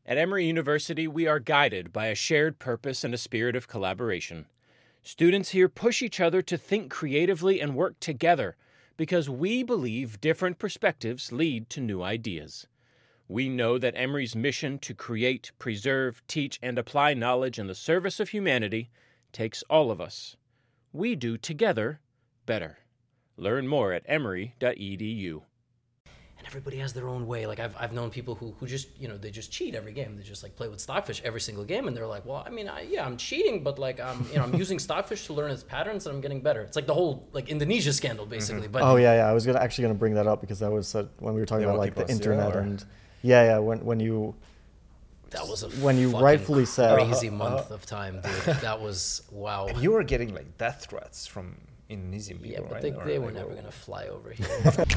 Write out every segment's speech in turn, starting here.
At Emory University, we are guided by a shared purpose and a spirit of collaboration. Students here push each other to think creatively and work together because we believe different perspectives lead to new ideas. We know that Emory's mission to create, preserve, teach, and apply knowledge in the service of humanity takes all of us. We do together better. Learn more at emory.edu. And everybody has their own way. Like I've known people who just, they just cheat every game. They just like play with Stockfish every single game. And they're like, well, I mean, I'm cheating, but like, I'm using Stockfish to learn its patterns and I'm getting better. It's like the whole like Indonesia scandal basically. But oh yeah. I was actually gonna bring that up because that was when we were talking about like the internet and when you rightfully said crazy month of time, dude. That was wow. And you were getting like death threats from Indonesian people, yeah, but right? they were never gonna fly over here.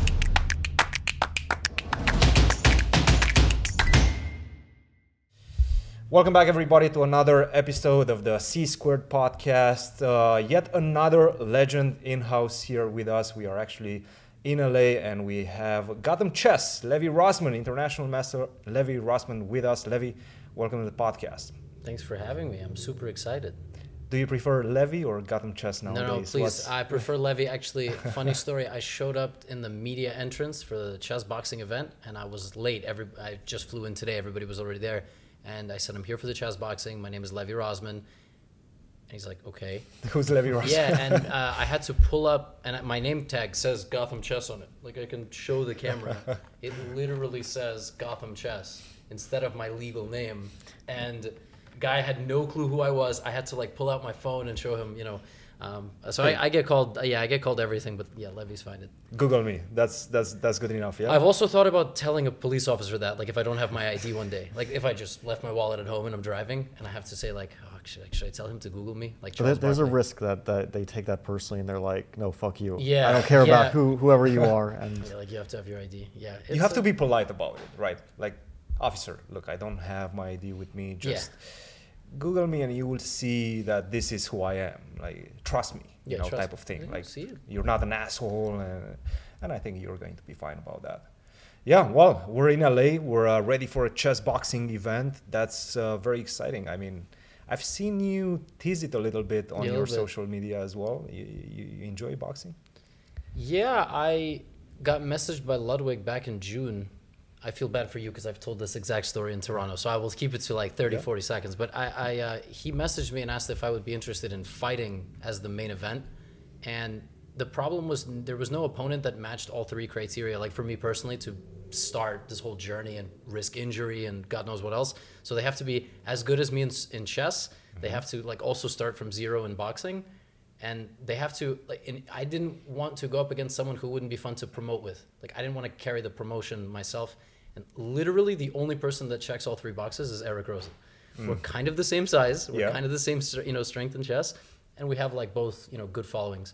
Welcome back, everybody, to another episode of the C Squared podcast. Yet another legend in-house here with us. We are actually in LA, and we have Gotham Chess, Levi Rossman, international master Levi Rossman with us. Levi, welcome to the podcast. Thanks for having me. I'm super excited. Do you prefer Levi or Gotham Chess nowadays? No, please. I prefer Levi. Actually, funny story. I showed up in the media entrance for the chess boxing event, and I was late. I just flew in today. Everybody was already there. And I said, I'm here for the chess boxing. My name is Levi Rossman. And he's like, okay. Who's Levi Rossman? Yeah, and I had to pull up, and my name tag says Gotham Chess on it. Like, I can show the camera. It literally says Gotham Chess instead of my legal name. And guy had no clue who I was. I had to like pull out my phone and show him, so I get called, I get called everything, but yeah, Levi's fine. Google me. That's good enough. Yeah. I've also thought about telling a police officer that, like, if I don't have my ID one day, like if I just left my wallet at home and I'm driving and I have to say like, oh, should I tell him to Google me? Like, there's a risk that they take that personally and they're like, no, fuck you. Yeah. I don't care about whoever you are. And yeah, like you have to have your ID. Yeah. You have to be polite about it, right? Like, officer, look, I don't have my ID with me. Just Google me and you will see that this is who I am. Like, trust me, type of thing. Like, you're not an asshole, and I think you're going to be fine about that. Yeah, well, we're in LA. We're ready for a chess boxing event. That's very exciting. I mean, I've seen you tease it a little bit on your social media as well. You enjoy boxing? Yeah, I got messaged by Ludwig back in June. I feel bad for you because I've told this exact story in Toronto, so I will keep it to like 40 seconds. But he messaged me and asked if I would be interested in fighting as the main event. And the problem was there was no opponent that matched all three criteria, like for me personally, to start this whole journey and risk injury and God knows what else. So they have to be as good as me in chess. They have to like also start from zero in boxing. And they have to, I didn't want to go up against someone who wouldn't be fun to promote with. Like, I didn't want to carry the promotion myself. And literally the only person that checks all three boxes is Eric Rosen. We're kind of the same size. We're kind of the same, strength in chess. And we have like both, good followings.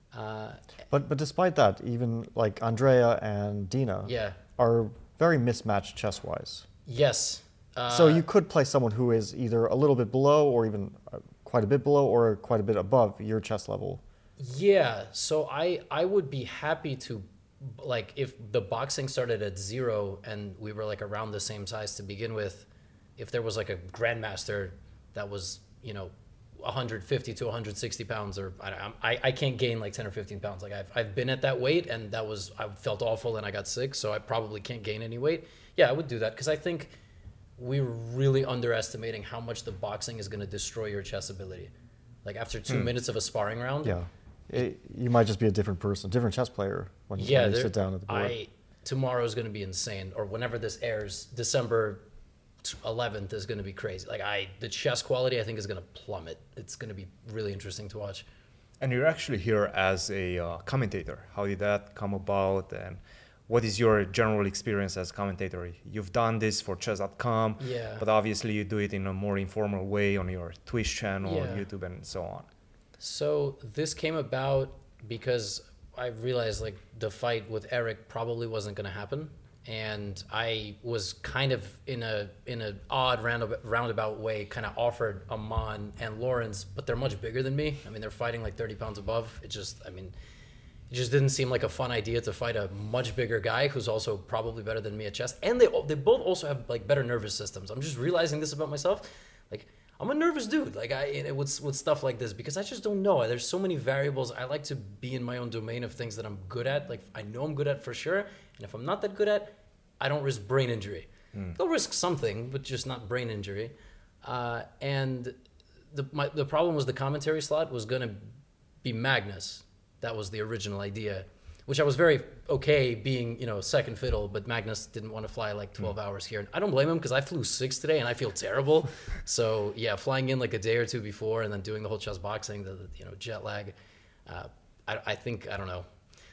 But despite that, even like Andrea and Dina are very mismatched chess-wise. Yes. So you could play someone who is either a little bit below or even quite a bit below or quite a bit above your chess level. Yeah, so I would be happy to, like, if the boxing started at zero and we were like around the same size to begin with, if there was like a grandmaster that was, 150 to 160 pounds, or I can't gain like 10 or 15 pounds. Like I've been at that weight and I felt awful and I got sick, so I probably can't gain any weight. Yeah, I would do that because I think we're really underestimating how much the boxing is going to destroy your chess ability. Like after 2 minutes of a sparring round. Yeah. You might just be a different person, different chess player when you sit down at the board. Tomorrow is going to be insane, or whenever this airs, December 11th is going to be crazy. Like the chess quality I think is going to plummet. It's going to be really interesting to watch. And you're actually here as a commentator. How did that come about, and what is your general experience as a commentator? You've done this for chess.com, but obviously you do it in a more informal way on your Twitch channel, YouTube, and so on. So this came about because I realized like the fight with Eric probably wasn't going to happen. And I was kind of in a odd roundabout way kind of offered Aman and Lawrence, but they're much bigger than me. I mean, they're fighting like 30 pounds above. It just, I mean, It just didn't seem like a fun idea to fight a much bigger guy who's also probably better than me at chess. And they both also have like better nervous systems. I'm just realizing this about myself. Like, I'm a nervous dude. Like with stuff like this, because I just don't know. There's so many variables. I like to be in my own domain of things that I'm good at. Like, I know I'm good at for sure. And if I'm not that good at, I don't risk brain injury. They'll risk something, but just not brain injury. And the problem was the commentary slot was going to be Magnus. That was the original idea, which I was very okay being, second fiddle, but Magnus didn't want to fly like 12 hours here. And I don't blame him because I flew 6 today and I feel terrible. So yeah, flying in like a day or two before and then doing the whole chess boxing, the jet lag, I think, I don't know.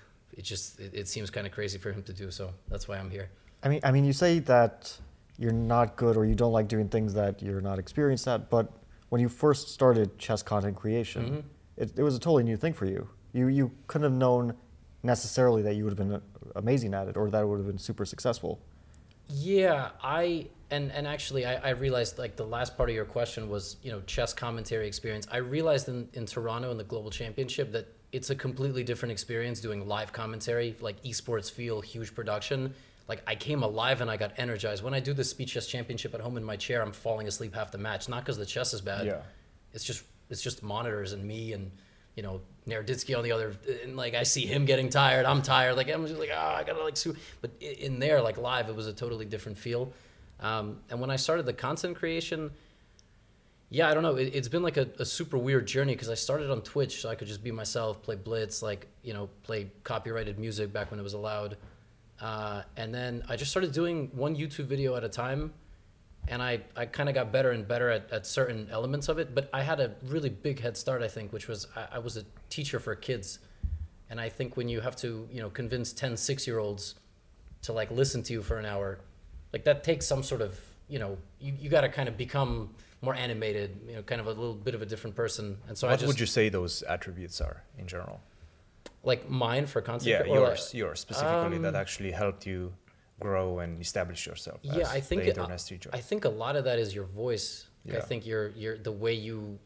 It seems kind of crazy for him to do, so that's why I'm here. I mean, you say that you're not good or you don't like doing things that you're not experienced at, but when you first started chess content creation, it was a totally new thing for you. You couldn't have known necessarily that you would have been amazing at it or that it would have been super successful. Yeah, and actually I realized, like, the last part of your question was, chess commentary experience. I realized in Toronto in the Global Championship that it's a completely different experience doing live commentary, like esports feel, huge production. Like, I came alive and I got energized. When I do the Speed Chess Championship at home in my chair, I'm falling asleep half the match. Not because the chess is bad. Yeah. It's just monitors and me and, Naroditsky on the other, and like I see him getting tired, I'm tired, like I'm just like, I gotta like sue. But in there, like live, it was a totally different feel. And when I started the content creation, yeah, I don't know, it's been like a super weird journey because I started on Twitch so I could just be myself, play Blitz, like, play copyrighted music back when it was allowed. And then I just started doing one YouTube video at a time. And I kind of got better and better at certain elements of it. But I had a really big head start, I think, which was I was a teacher for kids. And I think when you have to, convince 10 6-year-olds to like listen to you for an hour, like that takes some sort of, you got to kind of become more animated, kind of a little bit of a different person. And so what would you say those attributes are in general? Like mine for content? Yeah, yours specifically that actually helped you grow and establish yourself. Yeah, I think a lot of that is your voice. Like, I think your the way you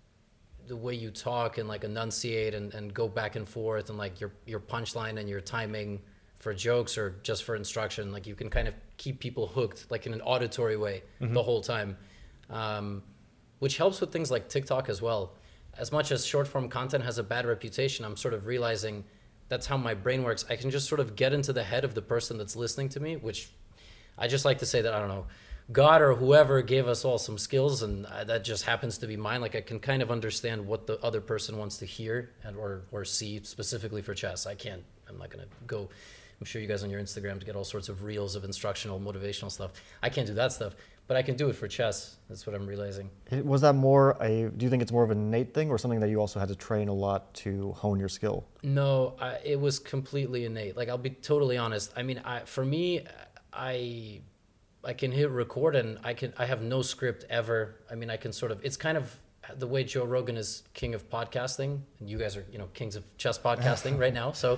talk and like enunciate and go back and forth and like your punchline and your timing for jokes or just for instruction, like you can kind of keep people hooked like in an auditory way the whole time, which helps with things like TikTok as well. As much as short form content has a bad reputation, I'm sort of realizing that's how my brain works. I can just sort of get into the head of the person that's listening to me, which I just like to say that, I don't know, God or whoever gave us all some skills, and that just happens to be mine. Like, I can kind of understand what the other person wants to hear and or see specifically for chess. I'm not going to go, I'm sure you guys on your Instagram to get all sorts of reels of instructional, motivational stuff. I can't do that stuff, but I can do it for chess. That's what I'm realizing. Was that do you think it's more of an innate thing or something that you also had to train a lot to hone your skill? No, it was completely innate. Like, I'll be totally honest. I mean, for me, I can hit record and I have no script ever. I mean, I can sort of, it's kind of the way Joe Rogan is king of podcasting and you guys are, kings of chess podcasting right now. So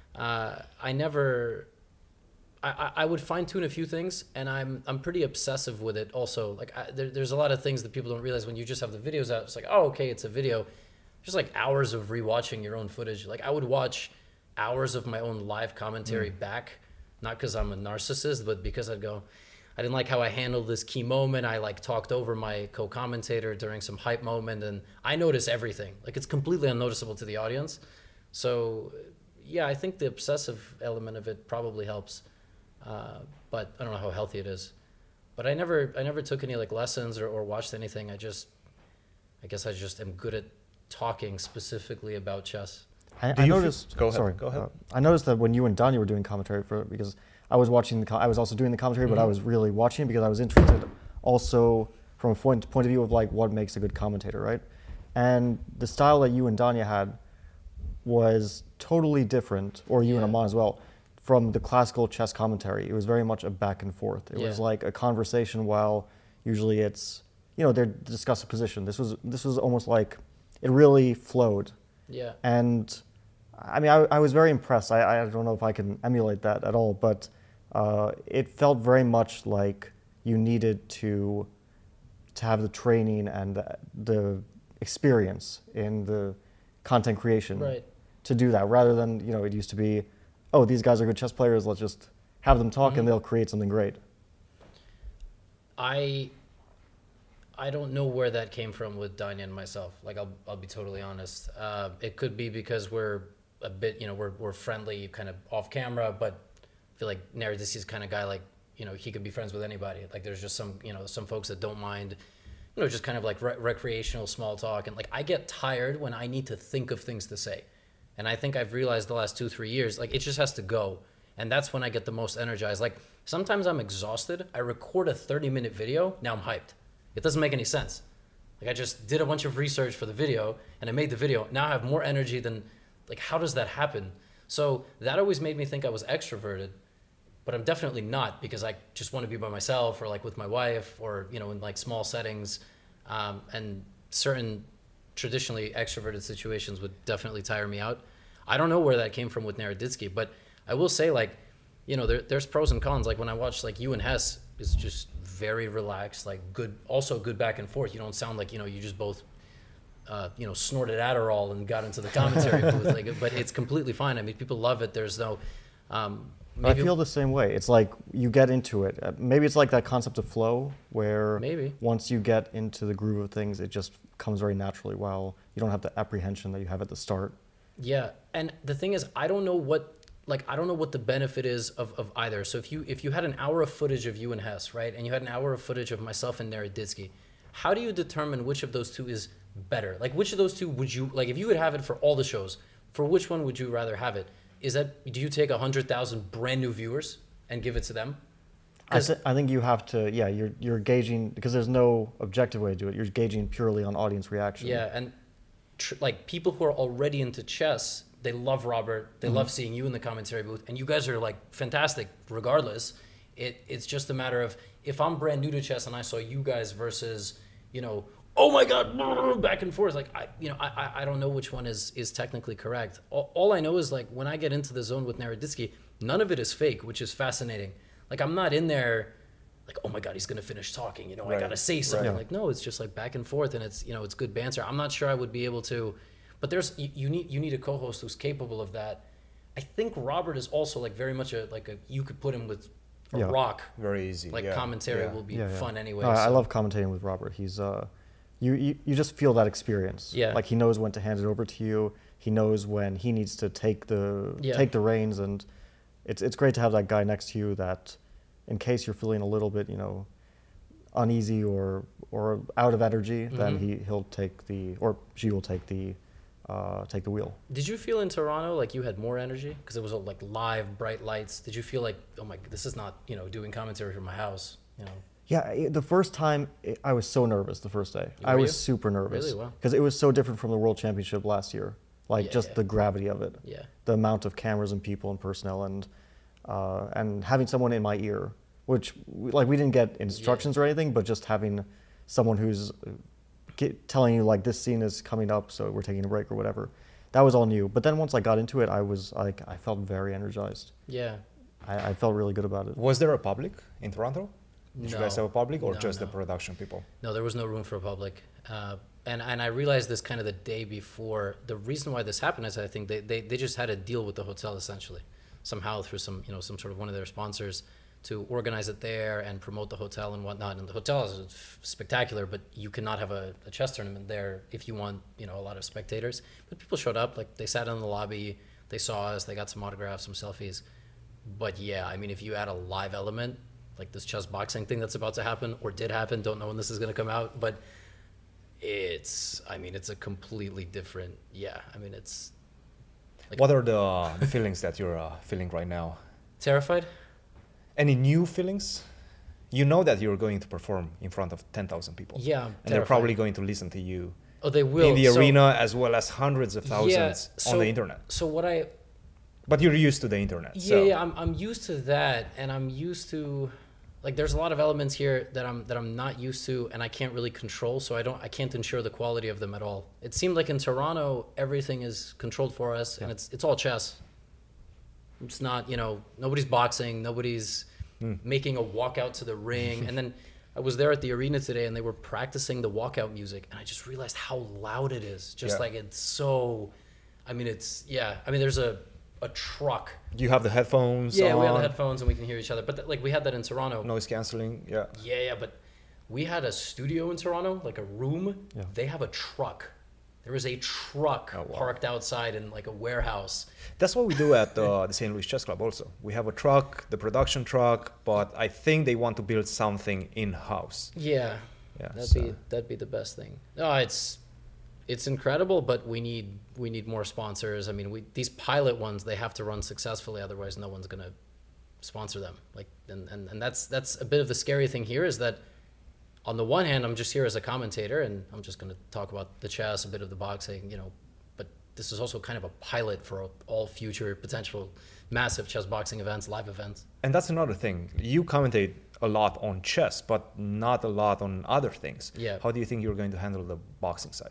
I would fine tune a few things, and I'm pretty obsessive with it also. Like, there's a lot of things that people don't realize when you just have the videos out. It's like, oh, okay, it's a video. Just like hours of rewatching your own footage. Like, I would watch hours of my own live commentary back, not because I'm a narcissist, but because I'd go, I didn't like how I handled this key moment. I like talked over my co-commentator during some hype moment, and I notice everything. Like, it's completely unnoticeable to the audience. So yeah, I think the obsessive element of it probably helps. But I don't know how healthy it is. But I never took any like lessons or watched anything. I guess I just am good at talking specifically about chess. I noticed. Go ahead. I noticed that when you and Danya were doing commentary because I was watching I was also doing the commentary, but I was really watching it because I was interested also from a point of view of like what makes a good commentator, right? And the style that you and Danya had was totally different, or you and Aman as well, from the classical chess commentary. It was very much a back and forth. It was like a conversation while usually it's, they discuss a position. This was almost like it really flowed. Yeah. And I mean, I was very impressed. I don't know if I can emulate that at all, but it felt very much like you needed to have the training and the experience in the content creation. Right. to do that rather than, you know, it used to be, oh, these guys are good chess players, let's just have them talk and they'll create something great. I don't know where that came from with Danya and myself. Like, I'll be totally honest. It could be because we're a bit, you know, we're friendly kind of off camera, but I feel like Neridisky's kind of guy, like, you know, he could be friends with anybody. Like, there's just some, you know, some folks that don't mind, you know, just kind of like recreational small talk. And like, I get tired when I need to think of things to say. And I think I've realized the last 2-3 years, like, it just has to go. And that's when I get the most energized. Like, sometimes I'm exhausted. I record a 30-minute video. Now I'm hyped. It doesn't make any sense. Like, I just did a bunch of research for the video and I made the video. Now I have more energy than, like, how does that happen? So that always made me think I was extroverted, but I'm definitely not, because I just want to be by myself or like with my wife or, you know, in like small settings. And certain traditionally extroverted situations would definitely tire me out. I don't know where that came from with Neridisky, but I will say, like, you know, there's pros and cons. Like, when I watch like you and Hess, it's just very relaxed, like good, also good back and forth. You don't sound like, you know, you just both, you know, snorted Adderall and got into the commentary booth. Like, but it's completely fine. I mean, people love it. There's no. I feel the same way. It's like you get into it. Maybe it's like that concept of flow, where once you get into the groove of things, it just comes very naturally. While you don't have the apprehension that you have at the start. Yeah, and the thing is, I don't know what the benefit is of either. So if you had an hour of footage of you and Hess, right, and you had an hour of footage of myself and Neridisky, how do you determine which of those two is better? Like, which of those two would you, like, if you could have it for all the shows, for which one would you rather have it? Do you take 100,000 brand new viewers and give it to them? I think you have to, yeah, you're gauging, because there's no objective way to do it. You're gauging purely on audience reaction. Yeah, and like, people who are already into chess, they love Robert. They love seeing you in the commentary booth, and you guys are like fantastic regardless. It's just a matter of, if I'm brand new to chess and I saw you guys versus, you know, oh my God, back and forth. Like, I don't know which one is technically correct. All I know is, like, when I get into the zone with Neridisky, none of it is fake, which is fascinating. Like, I'm not in there like, oh my God, he's going to finish talking. You know, I got to say something. Right. Like, no, it's just like back and forth, and it's, you know, it's good banter. I'm not sure I would be able to, but you need a co-host who's capable of that. I think Robert is also like very much you could put him with a rock. Very easy. Like, commentary will be fun anyway. No, I love commentating with Robert. He's you just feel that experience. Yeah. Like, he knows when to hand it over to you. He knows when he needs to take the reins, and it's great to have that guy next to you that, in case you're feeling a little bit, you know, uneasy or out of energy, then he'll take she will take the wheel. Did you feel in Toronto like you had more energy because it was like live, bright lights? Did you feel like, oh my, this is not, you know, doing commentary from my house, you know? Yeah, the first time I was so nervous. The first day, I was super nervous. Really? Wow. Because it was so different from the World Championship last year. Like, the gravity of it. Yeah. The amount of cameras and people and personnel, and having someone in my ear, which, like, we didn't get instructions or anything, but just having someone who's telling you, like, this scene is coming up, so we're taking a break or whatever. That was all new. But then once I got into it, I was like, I felt very energized. Yeah. I felt really good about it. Was there a public in Toronto? Did you guys have a public, or just the no. production people? No, there was no room for a public. And I realized this kind of the day before. The reason why this happened is, I think they just had a deal with the hotel, essentially, somehow through some sort of one of their sponsors, to organize it there and promote the hotel and whatnot. And the hotel is spectacular, but you cannot have a chess tournament there if you want, you know, a lot of spectators. But people showed up, like, they sat in the lobby, they saw us, they got some autographs, some selfies. But yeah, I mean, if you add a live element, like this chess boxing thing that's about to happen, or did happen, don't know when this is going to come out, but it's a completely different, it's like, what are the feelings that you're feeling right now? Terrified. Any new feelings? You know that you're going to perform in front of 10,000 people. Yeah, and they're probably going to listen to you. Oh, they will. In the arena, as well as hundreds of thousands on the internet. But you're used to the internet. Yeah, I'm used to that, and I'm used to, like, there's a lot of elements here that I'm not used to, and I can't really control, so I can't ensure the quality of them at all. It seemed like in Toronto everything is controlled for us, and it's all chess. It's not, you know, nobody's boxing, nobody's making a walkout to the ring. And then I was there at the arena today, and they were practicing the walkout music, and I just realized how loud it is. Just like, it's so, I mean, there's a truck. You have the headphones. Yeah, we have the headphones and we can hear each other. But like we had that in Toronto. Noise canceling. Yeah. Yeah, but we had a studio in Toronto, like a room. Yeah. They have a truck. There is a truck parked outside in like a warehouse. That's what we do at the St. Louis Chess Club also. We have a truck, the production truck, but I think they want to build something in-house. Yeah. That'd be the best thing. No, it's incredible, but we need more sponsors. I mean, these pilot ones, they have to run successfully, otherwise no one's gonna sponsor them. Like, and that's a bit of the scary thing here is that on the one hand, I'm just here as a commentator, and I'm just gonna talk about the chess, a bit of the boxing, but this is also kind of a pilot for all future potential massive chess boxing events, live events. And that's another thing. You commentate a lot on chess, but not a lot on other things. Yeah. How do you think you're going to handle the boxing side?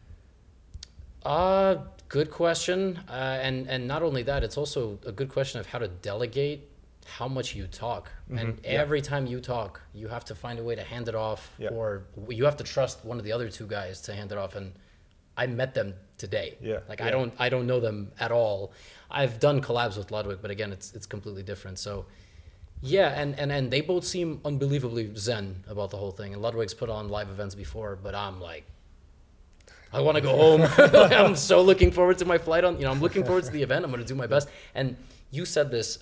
Good question. And not only that, it's also a good question of how to delegate how much you talk. Mm-hmm. And every time you talk, you have to find a way to hand it off, or you have to trust one of the other two guys to hand it off. And I met them today. I don't know them at all. I've done collabs with Ludwig, but again, it's completely different. So and they both seem unbelievably zen about the whole thing. And Ludwig's put on live events before, but I'm like, I want to go home. I'm so looking forward to my flight I'm looking forward to the event. I'm going to do my best. And you said this,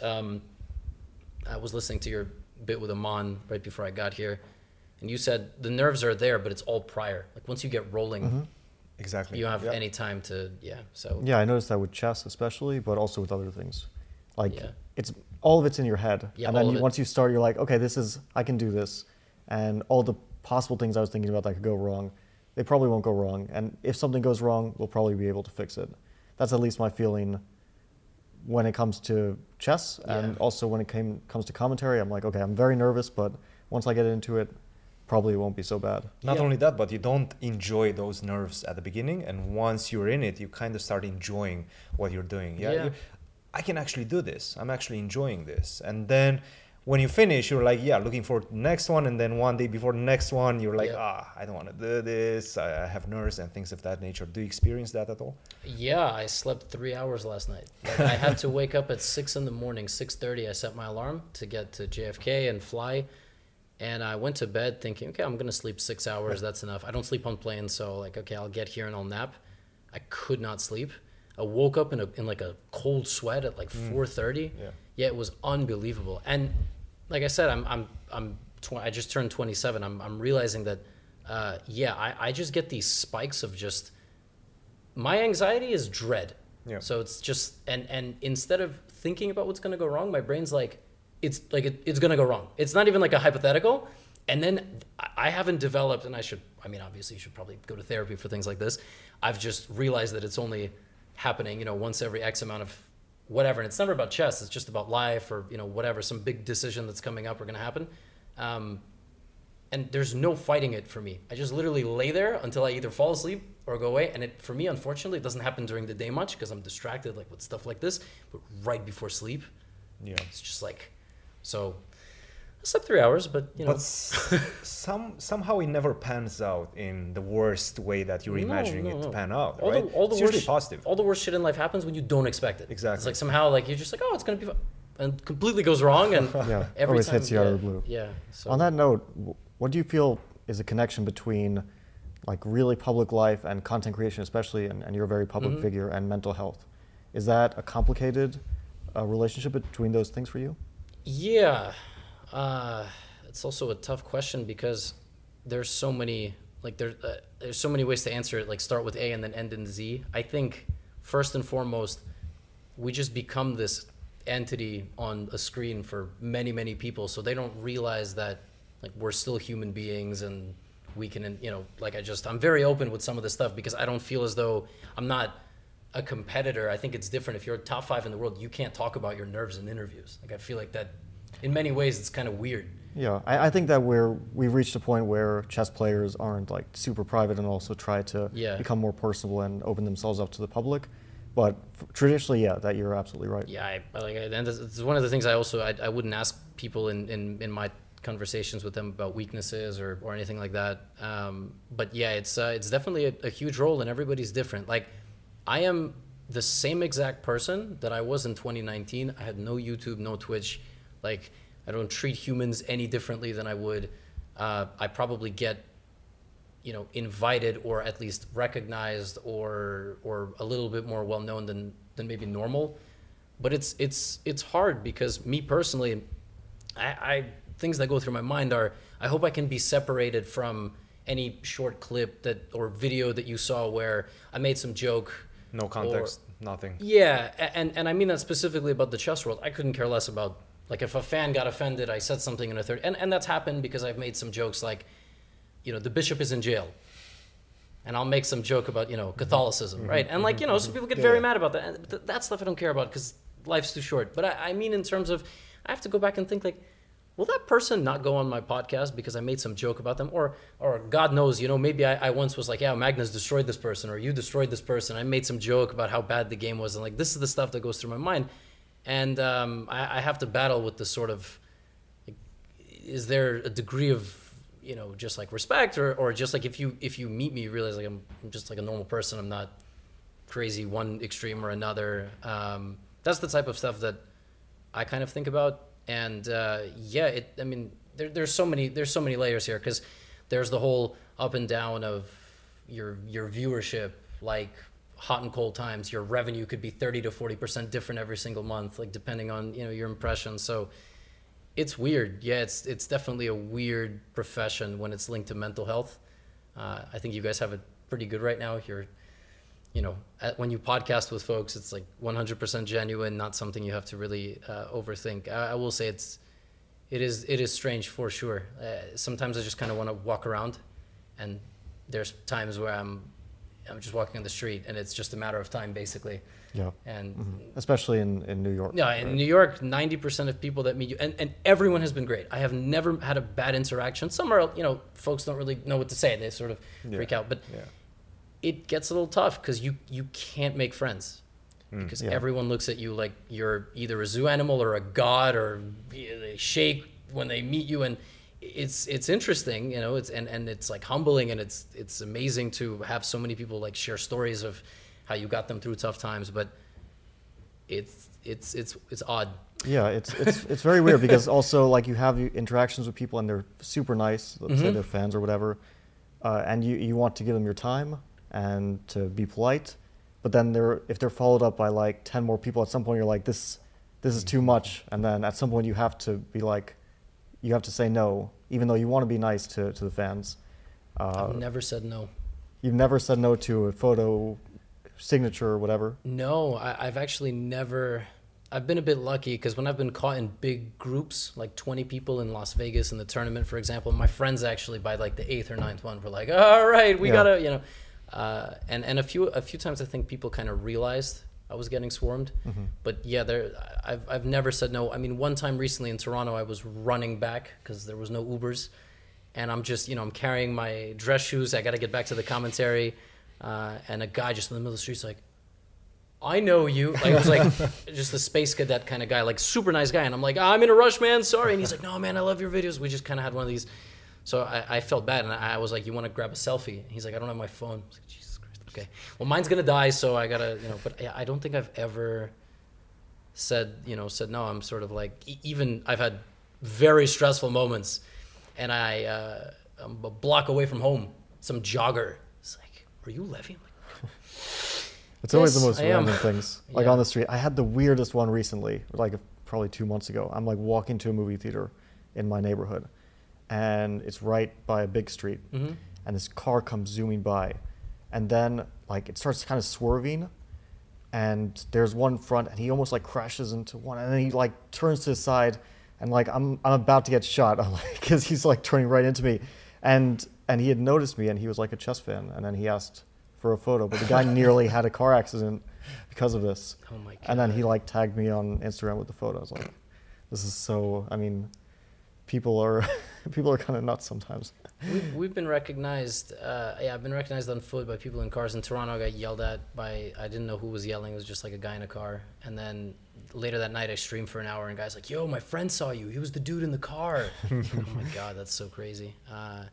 I was listening to your bit with Aman right before I got here. And you said the nerves are there, but it's all prior. Like once you get rolling, mm-hmm. Exactly. You don't have any time to, so. Yeah, I noticed that with chess especially, but also with other things. Like it's all of it's in your head. Yeah, and then once you start, you're like, okay, I can do this. And all the possible things I was thinking about that could go wrong, they probably won't go wrong. And if something goes wrong, we'll probably be able to fix it. That's at least my feeling when it comes to chess. And also when it comes to commentary, I'm like, okay, I'm very nervous, but once I get into it, probably won't be so bad. Not only that, but you don't enjoy those nerves at the beginning. And once you're in it, you kind of start enjoying what you're doing. I can actually do this. I'm actually enjoying this. And then when you finish, you're like, looking for the next one. And then one day before the next one, you're like, I don't want to do this. I have nerves and things of that nature. Do you experience that at all? Yeah, I slept 3 hours last night. Like, I had to wake up at 6 in the morning, 6:30. I set my alarm to get to JFK and fly. And I went to bed thinking, okay, I'm going to sleep 6 hours. That's enough. I don't sleep on planes. So like, okay, I'll get here and I'll nap. I could not sleep. I woke up in like a cold sweat at like 4:30. Yeah, it was unbelievable. And like I said, I just turned 27. I'm realizing that, I just get these spikes of just, my anxiety is dread. Yeah. So it's just, and instead of thinking about what's going to go wrong, my brain's like, it's going to go wrong. It's not even like a hypothetical. And then I haven't developed, and obviously you should probably go to therapy for things like this. I've just realized that it's only happening, once every X amount of whatever. And it's never about chess. It's just about life or, whatever, some big decision that's coming up or going to happen. And there's no fighting it for me. I just literally lay there until I either fall asleep or go away. And for me, unfortunately, it doesn't happen during the day much because I'm distracted like with stuff like this. But right before sleep, it's just like, so I slept 3 hours, but But somehow it never pans out in the worst way that you're imagining it to pan out, right? It's usually positive. All the worst shit in life happens when you don't expect it. Exactly. It's like somehow like you're just like, oh, it's gonna be fun, and completely goes wrong, and every always time, hits you out of the blue. Yeah. So. On that note, what do you feel is a connection between like really public life and content creation, especially, and you're a very public figure, and mental health? Is that a complicated relationship between those things for you? Yeah. It's also a tough question because there's so many there's so many ways to answer it, like start with A and then end in Z. I think first and foremost, we just become this entity on a screen for many, many people, so they don't realize that like we're still human beings and we can, I'm very open with some of this stuff because I don't feel as though I'm not a competitor. I think it's different. If you're top 5 in the world, you can't talk about your nerves in interviews. Like I feel like that in many ways it's kind of weird. Yeah, I think that we've reached a point where chess players aren't like super private and also try to become more personable and open themselves up to the public. But traditionally, that you're absolutely right. Yeah, and it's one of the things I wouldn't ask people in my conversations with them about weaknesses or anything like that. But yeah, it's definitely a huge role, and everybody's different. Like I am the same exact person that I was in 2019. I had no YouTube, no Twitch. Like, I don't treat humans any differently than I would. I probably get, invited or at least recognized or a little bit more well known than maybe normal. But it's hard because me personally, I things that go through my mind are, I hope I can be separated from any short clip or video that you saw where I made some joke. No context, nothing. Yeah, and I mean that specifically about the chess world. I couldn't care less about, like, if a fan got offended, I said something in a third, and that's happened because I've made some jokes like, the bishop is in jail. And I'll make some joke about, Catholicism, right? And like, some people get very mad about that. And that stuff I don't care about because life's too short. But I mean in terms of, I have to go back and think, like, will that person not go on my podcast because I made some joke about them? Or God knows, maybe I once was like, yeah, Magnus destroyed this person, or you destroyed this person. I made some joke about how bad the game was. And like, this is the stuff that goes through my mind. And I have to battle with this sort of, like, is there a degree of, just like respect, or just like if you meet me, you realize like I'm just like a normal person. I'm not crazy one extreme or another. That's the type of stuff that I kind of think about. And there's so many layers here, because there's the whole up and down of your viewership, like hot and cold times. Your revenue could be 30 to 40% different every single month, like depending on your impressions. So it's weird. Yeah, it's definitely a weird profession when it's linked to mental health. I think you guys have it pretty good right now. You're, when you podcast with folks, it's like 100% genuine, not something you have to really overthink. I will say it is strange for sure. Sometimes I just kind of want to walk around, and there's times where I'm just walking on the street, and it's just a matter of time, basically. Yeah. And especially in New York. Yeah, in New York, 90% of people that meet you, and everyone has been great. I have never had a bad interaction. Some are, folks don't really know what to say. They sort of freak out. But it gets a little tough because you can't make friends. Because everyone looks at you like you're either a zoo animal or a god, or they shake when they meet you. And it's interesting, it's and it's like humbling, and it's amazing to have so many people like share stories of how you got them through tough times, but it's odd. Yeah, it's very weird because also like you have interactions with people and they're super nice, let's say they're fans or whatever, and you want to give them your time and to be polite, but then if they're followed up by like 10 more people, at some point you're like, this is too much, and then at some point you have to be like, you have to say no, even though you want to be nice to the fans. I've never said no. You've never said no to a photo signature or whatever? No, I've actually never. I've been a bit lucky because when I've been caught in big groups, like 20 people in Las Vegas in the tournament, for example, my friends actually by like the 8th or 9th one were like, all right, we gotta, and a few times I think people kind of realized I was getting swarmed. But yeah, I've never said no. I mean, one time recently in Toronto, I was running back because there was no Ubers, and I'm just, I'm carrying my dress shoes. I got to get back to the commentary. And a guy just in the middle of the street's like, I know you. Like, it was like just a space cadet kind of guy, like super nice guy. And I'm like, I'm in a rush, man. Sorry. And he's like, no, man, I love your videos. We just kind of had one of these. So I felt bad. And I was like, you want to grab a selfie? And he's like, I don't have my phone. I was like, Jesus Christ. Okay. Well, mine's going to die. So I got to, but yeah, I don't think I've ever said no. I'm sort of like, even I've had very stressful moments, and I'm a block away from home. Some jogger. Are you Levy? It's always the most random things. Like on the street. I had the weirdest one recently, like probably 2 months ago. I'm like walking to a movie theater in my neighborhood, and it's right by a big street. And this car comes zooming by, and then like it starts kind of swerving, and there's one front, and he almost like crashes into one, and then he like turns to the side, and like I'm about to get shot, because he's like turning right into me, and he had noticed me, and he was like a chess fan, and then he asked for a photo, but the guy nearly had a car accident because of this. Oh my God. And then he like tagged me on Instagram with the photo. I was like, this is so, I mean, people are kind of nuts sometimes. We've been recognized, I've been recognized on foot by people in cars. In Toronto, I got yelled at by, I didn't know who was yelling. It was just like a guy in a car. And then later that night, I streamed for an hour, and guys like, yo, my friend saw you. He was the dude in the car. Oh my God, that's so crazy.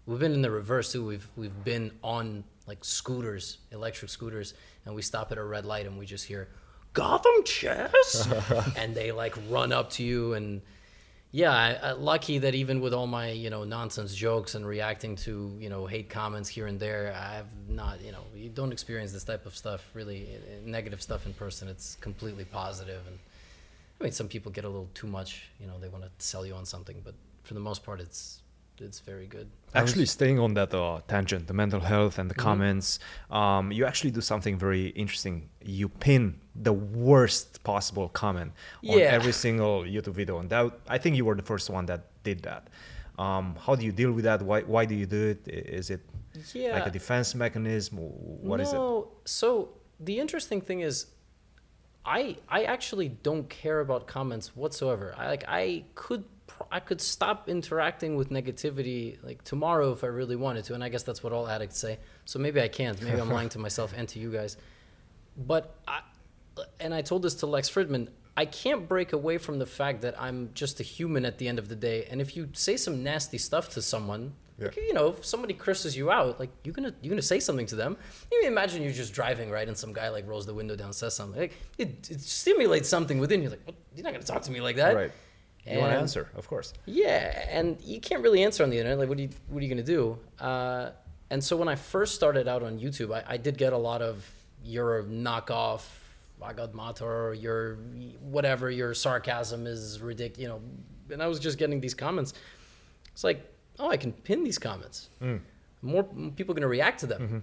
we've been in the reverse too. We've been on like scooters, electric scooters, and we stop at a red light and we just hear Gotham Chess, and they like run up to you. And yeah, lucky that even with all my nonsense jokes and reacting to hate comments here and there, I've not you don't experience this type of stuff really, negative stuff in person. It's completely positive. And I mean, some people get a little too much, they want to sell you on something, but for the most part, it's very good. Actually, staying on that tangent, the mental health and the comments, you actually do something very interesting. You pin the worst possible comment on every single YouTube video, and that, I think you were the first one that did that. How do you deal with that? Why do you do it? Is it like a defense mechanism? What is it? So the interesting thing is, I actually don't care about comments whatsoever. I could stop interacting with negativity like tomorrow if I really wanted to, and I guess that's what all addicts say. So maybe I can't. Maybe I'm lying to myself and to you guys. But I told this to Lex Fridman, I can't break away from the fact that I'm just a human at the end of the day. And if you say some nasty stuff to someone, like, if somebody curses you out, like you're gonna say something to them. You imagine you're just driving, right, and some guy like rolls the window down, says something. Like it stimulates something within you. Like, well, you're not gonna talk to me like that. Right. You want to answer, of course. Yeah, and you can't really answer on the internet. Like, what are you gonna do? And so when I first started out on YouTube, I did get a lot of your knockoff, Vagad Mator, your whatever, your sarcasm is ridiculous, and I was just getting these comments. It's like, oh, I can pin these comments. More people are going to react to them,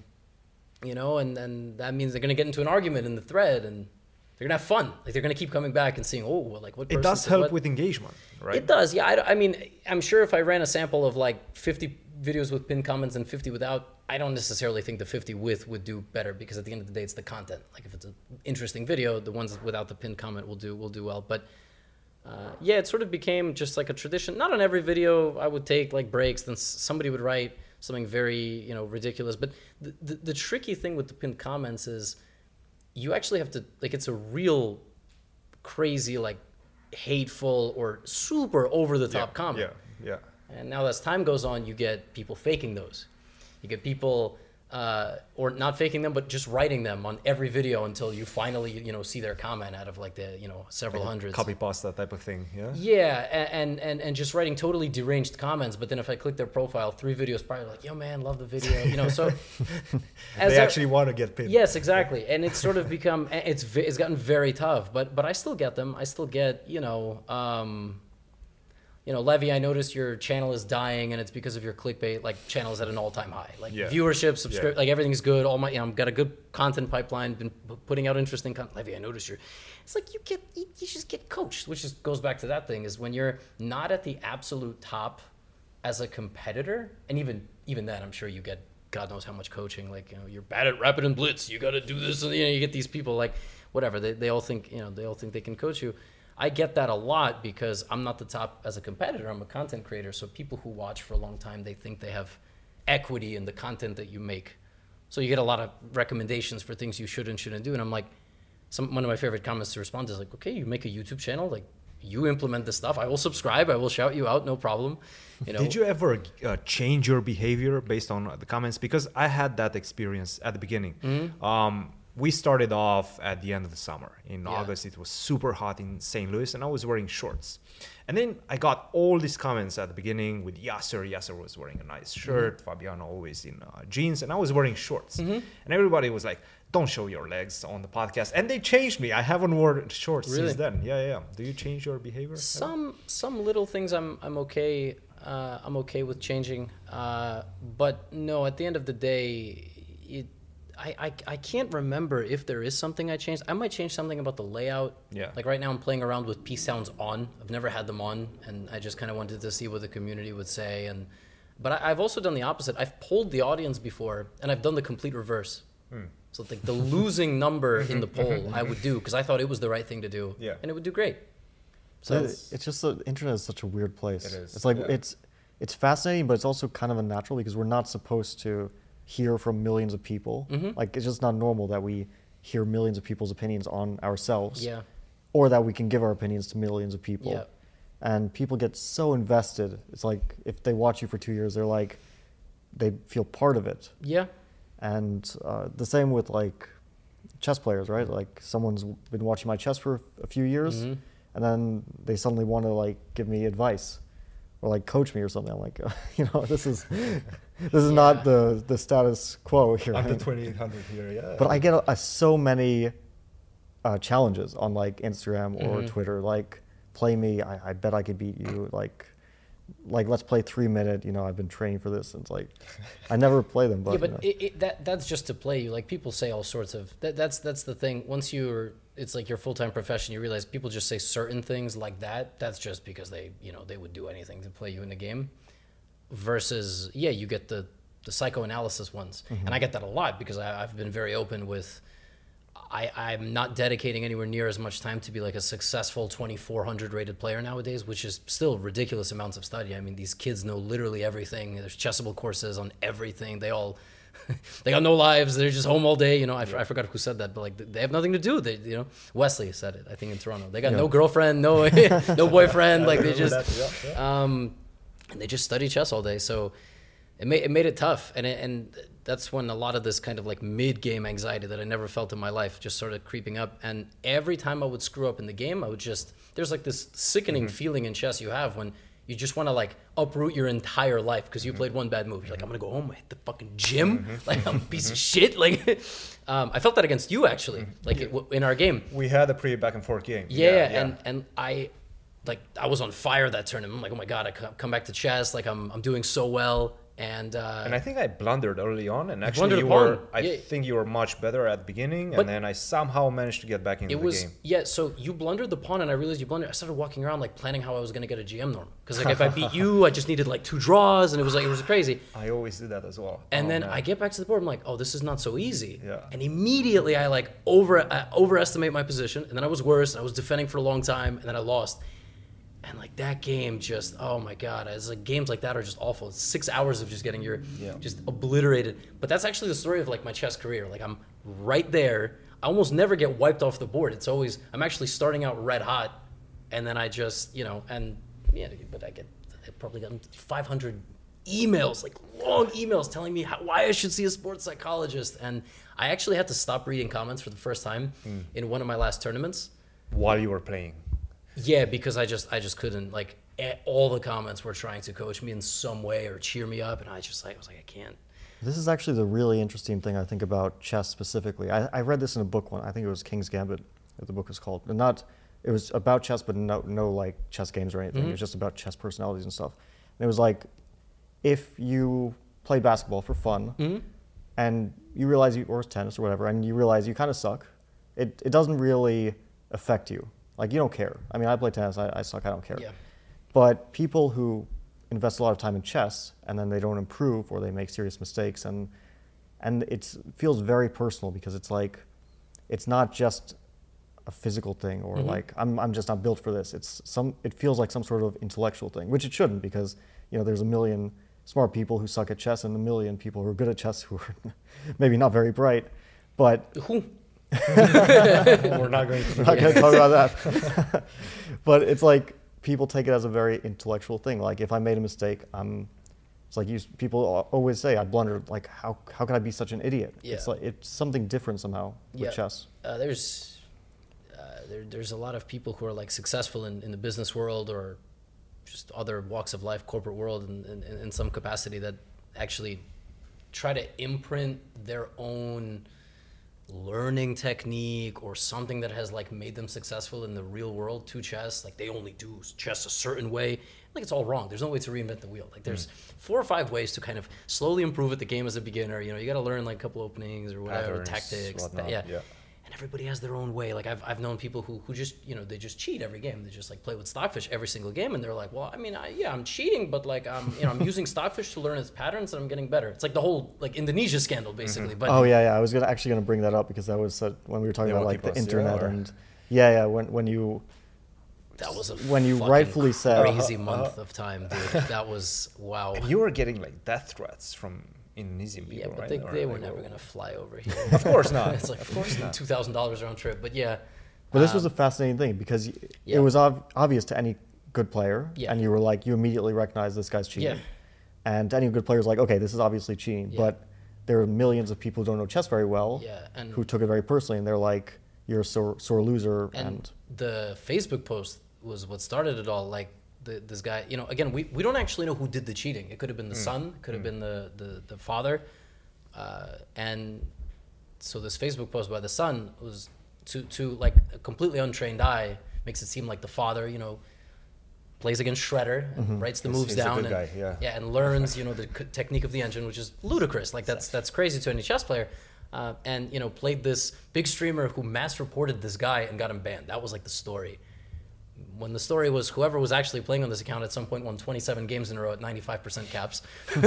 and that means they're going to get into an argument in the thread, and they're going to have fun. Like, they're going to keep coming back and seeing, oh, well, like what person. It does help with engagement, right? It does, yeah. I mean, I'm sure if I ran a sample of like 50 videos with pinned comments and 50 without, I don't necessarily think the 50 with would do better, because at the end of the day, it's the content. Like, if it's an interesting video, the ones without the pinned comment will do well. But it sort of became just like a tradition. Not on every video I would take like breaks, then somebody would write something very ridiculous. But the tricky thing with the pinned comments is you actually have to, like, it's a real crazy, like, hateful or super over the top comment. Yeah. And now as time goes on, you get people faking those. You get people, or not faking them, but just writing them on every video until you finally, see their comment out of like the, several hundreds. Copy pasta type of thing, yeah? Yeah, and just writing totally deranged comments. But then if I click their profile, 3 videos prior, like, yo man, love the video, so. They actually want to get pinned. Yes, exactly. And it's sort of become, it's gotten very tough, but I still get them. I still get, Levy, I noticed your channel is dying, and it's because of your clickbait. Like, channel is at an all-time high. Like, viewership, like, everything's good. All my, I've got a good content pipeline. Been putting out interesting content. Levy, I noticed your. It's like you just get coached, which just goes back to that thing, is when you're not at the absolute top as a competitor, and even then, I'm sure you get God knows how much coaching. Like, you're bad at rapid and blitz. You got to do this, and you get these people like, whatever. They all think they can coach you. I get that a lot because I'm not the top as a competitor. I'm a content creator. So people who watch for a long time, they think they have equity in the content that you make. So you get a lot of recommendations for things you should and shouldn't do. And I'm like, one of my favorite comments to respond is like, okay, you make a YouTube channel, like, you implement this stuff. I will subscribe. I will shout you out. No problem. Did you ever change your behavior based on the comments? Because I had that experience at the beginning. Mm-hmm. We started off at the end of the summer. In August, it was super hot in St. Louis, and I was wearing shorts. And then I got all these comments at the beginning with Yasser. Yasser was wearing a nice shirt. Mm-hmm. Fabiano always in jeans, and I was wearing shorts. Mm-hmm. And everybody was like, don't show your legs on the podcast. And they changed me. I haven't worn shorts since then. Yeah. Do you change your behavior? Some little things I'm okay. I'm okay with changing. But no, at the end of the day, I can't remember if there is something I changed. I might change something about the layout. Yeah. Like right now I'm playing around with peace sounds on. I've never had them on, and I just kind of wanted to see what the community would say. But I've also done the opposite. I've polled the audience before, and I've done the complete reverse. So like the losing number in the poll I would do because I thought it was the right thing to do. Yeah. And it would do great. So it's just the internet is such a weird place. It is. It's like it's fascinating, but it's also kind of unnatural because we're not supposed to hear from millions of people. Mm-hmm. Like, it's just not normal that we hear millions of people's opinions on ourselves. Yeah. Or that we can give our opinions to millions of people. Yeah. And people get so invested. It's like if they watch you for 2 years, they're like, they feel part of it. Yeah. And the same with like chess players, right? Like someone's been watching my chess for a few years, and then they suddenly want to like give me advice or like coach me or something. I'm like, this is not the status quo here. Under 2800 here, yeah. But I get so many challenges on like Instagram or Twitter, like play me. I bet I could beat you. Like let's play 3 minute. I've been training for this. And it's like I never play them. But yeah, but that's just to play you. Like people say all sorts of that's the thing. Once it's like your full-time profession, you realize people just say certain things like that. That's just because they would do anything to play you in the game. Versus, you get the psychoanalysis ones. And I get that a lot because I've been very open with, I'm not dedicating anywhere near as much time to be like a successful 2400 rated player nowadays, which is still ridiculous amounts of study. I mean, these kids know literally everything. There's Chessable courses on everything. They got no lives. They're just home all day. I forgot who said that, but like they have nothing to do. They, Wesley said it, I think, in Toronto. They got no girlfriend, no boyfriend. Like they just, and they just study chess all day. So it made it tough. And that's when a lot of this kind of like mid-game anxiety that I never felt in my life just started creeping up. And every time I would screw up in the game, there's like this sickening feeling in chess you have when you just want to like uproot your entire life because you played one bad move. You're like, I'm going to go home, hit the fucking gym. Like I'm a piece of shit. Like I felt that against you actually, like in our game. We had a pretty back and forth game. Yeah. And I was on fire that tournament. I'm like, oh my God, I come back to chess. Like I'm doing so well. And I think I blundered early on, and actually I think you were much better at the beginning, and then I somehow managed to get back into the game. Yeah, so you blundered the pawn, and I realized you blundered. I started walking around like planning how I was going to get a GM norm, because like if I beat you, I just needed like 2 draws, and it was crazy. I always did that as well. And then I get back to the board, I'm like, oh, this is not so easy. Yeah. And immediately I like overestimate my position, and then I was worse. I was defending for a long time, and then I lost. And like that game just, oh my God, it's like games like that are just awful. It's 6 hours of just getting just obliterated. But that's actually the story of like my chess career. Like I'm right there. I almost never get wiped off the board. It's always, I'm actually starting out red hot. And then I just, but I probably got 500 emails, like long emails telling me why I should see a sports psychologist. And I actually had to stop reading comments for the first time in one of my last tournaments. While you were playing? Yeah, because I just couldn't, like, all the comments were trying to coach me in some way or cheer me up, and I was like, I can't. This is actually the really interesting thing I think about chess specifically. I read this in a book one. I think it was King's Gambit, the book was called. It was about chess, but no like chess games or anything. It was just about chess personalities and stuff. And it was like, if you play basketball for fun, and you realize or tennis or whatever, and you realize you kind of suck, it doesn't really affect you. Like, you don't care. I mean, I play tennis, I suck, I don't care. Yeah. But people who invest a lot of time in chess and then they don't improve or they make serious mistakes, and it feels very personal because it's like, it's not just a physical thing or like, I'm just not built for this. It feels like some sort of intellectual thing, which it shouldn't, because there's a million smart people who suck at chess and a million people who are good at chess who are maybe not very bright, but... We're not going to talk about that. But it's like people take it as a very intellectual thing. Like if I made a mistake, it's like people always say I blundered. Like how could I be such an idiot? Yeah. It's like it's something different somehow with chess. There's a lot of people who are like successful in the business world or just other walks of life, corporate world, in some capacity that actually try to imprint their own learning technique or something that has like made them successful in the real world to chess. Like they only do chess a certain way. Like it's all wrong. There's no way to reinvent the wheel. Like there's 4 or 5 ways to kind of slowly improve at the game as a beginner. You got to learn like a couple openings or whatever, tactics. Yeah. And everybody has their own way. Like I've known people who just, they just cheat every game. They just like play with Stockfish every single game. And they're like, well, I mean, I'm cheating, but like, I'm using Stockfish to learn its patterns and I'm getting better. It's like the whole like Indonesia scandal basically. But oh yeah. I was actually gonna bring that up because that was when we were talking about like the internet and when you. That was when you rightfully said crazy month of time, dude. That was wow. And you were getting like death threats from Indonesian people, but right? they were never gonna fly over here. Of course not. It's like, of course not. $2,000 round trip, but yeah. But this was a fascinating thing because it was obvious to any good player, and you were like, you immediately recognize this guy's cheating. And any good player is like, okay, this is obviously cheating. Yeah. But there are millions of people who don't know chess very well, and who took it very personally, and they're like, you're a sore loser. And the Facebook post was what started it all. Like this guy, again, we don't actually know who did the cheating. It could have been the son, could have been the father, and so this Facebook post by the son was to like a completely untrained eye makes it seem like the father, plays against Shredder and writes the moves down and learns, the technique of the engine, which is ludicrous. Like that's crazy to any chess player. And played this big streamer who mass reported this guy and got him banned. That was like the story. When the story was whoever was actually playing on this account at some point won 27 games in a row at 95% caps.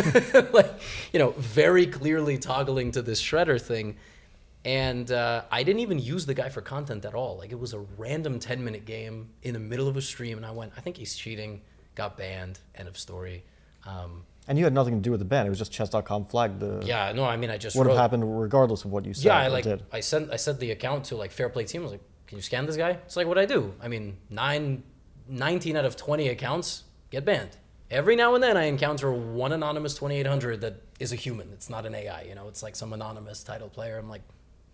Very clearly toggling to this Shredder thing. And I didn't even use the guy for content at all. Like it was a random 10-minute game in the middle of a stream, and I went, I think he's cheating, got banned, end of story. And you had nothing to do with the ban. It was just chess.com flagged the. Yeah, no, I mean, I just would have happened regardless of what you said. Yeah, I sent the account to like Fair Play Team. I was like, can you scan this guy? It's like, what'd I do? I mean, 19 out of 20 accounts get banned. Every now and then I encounter one anonymous 2800 that is a human. It's not an AI, it's like some anonymous title player. I'm like,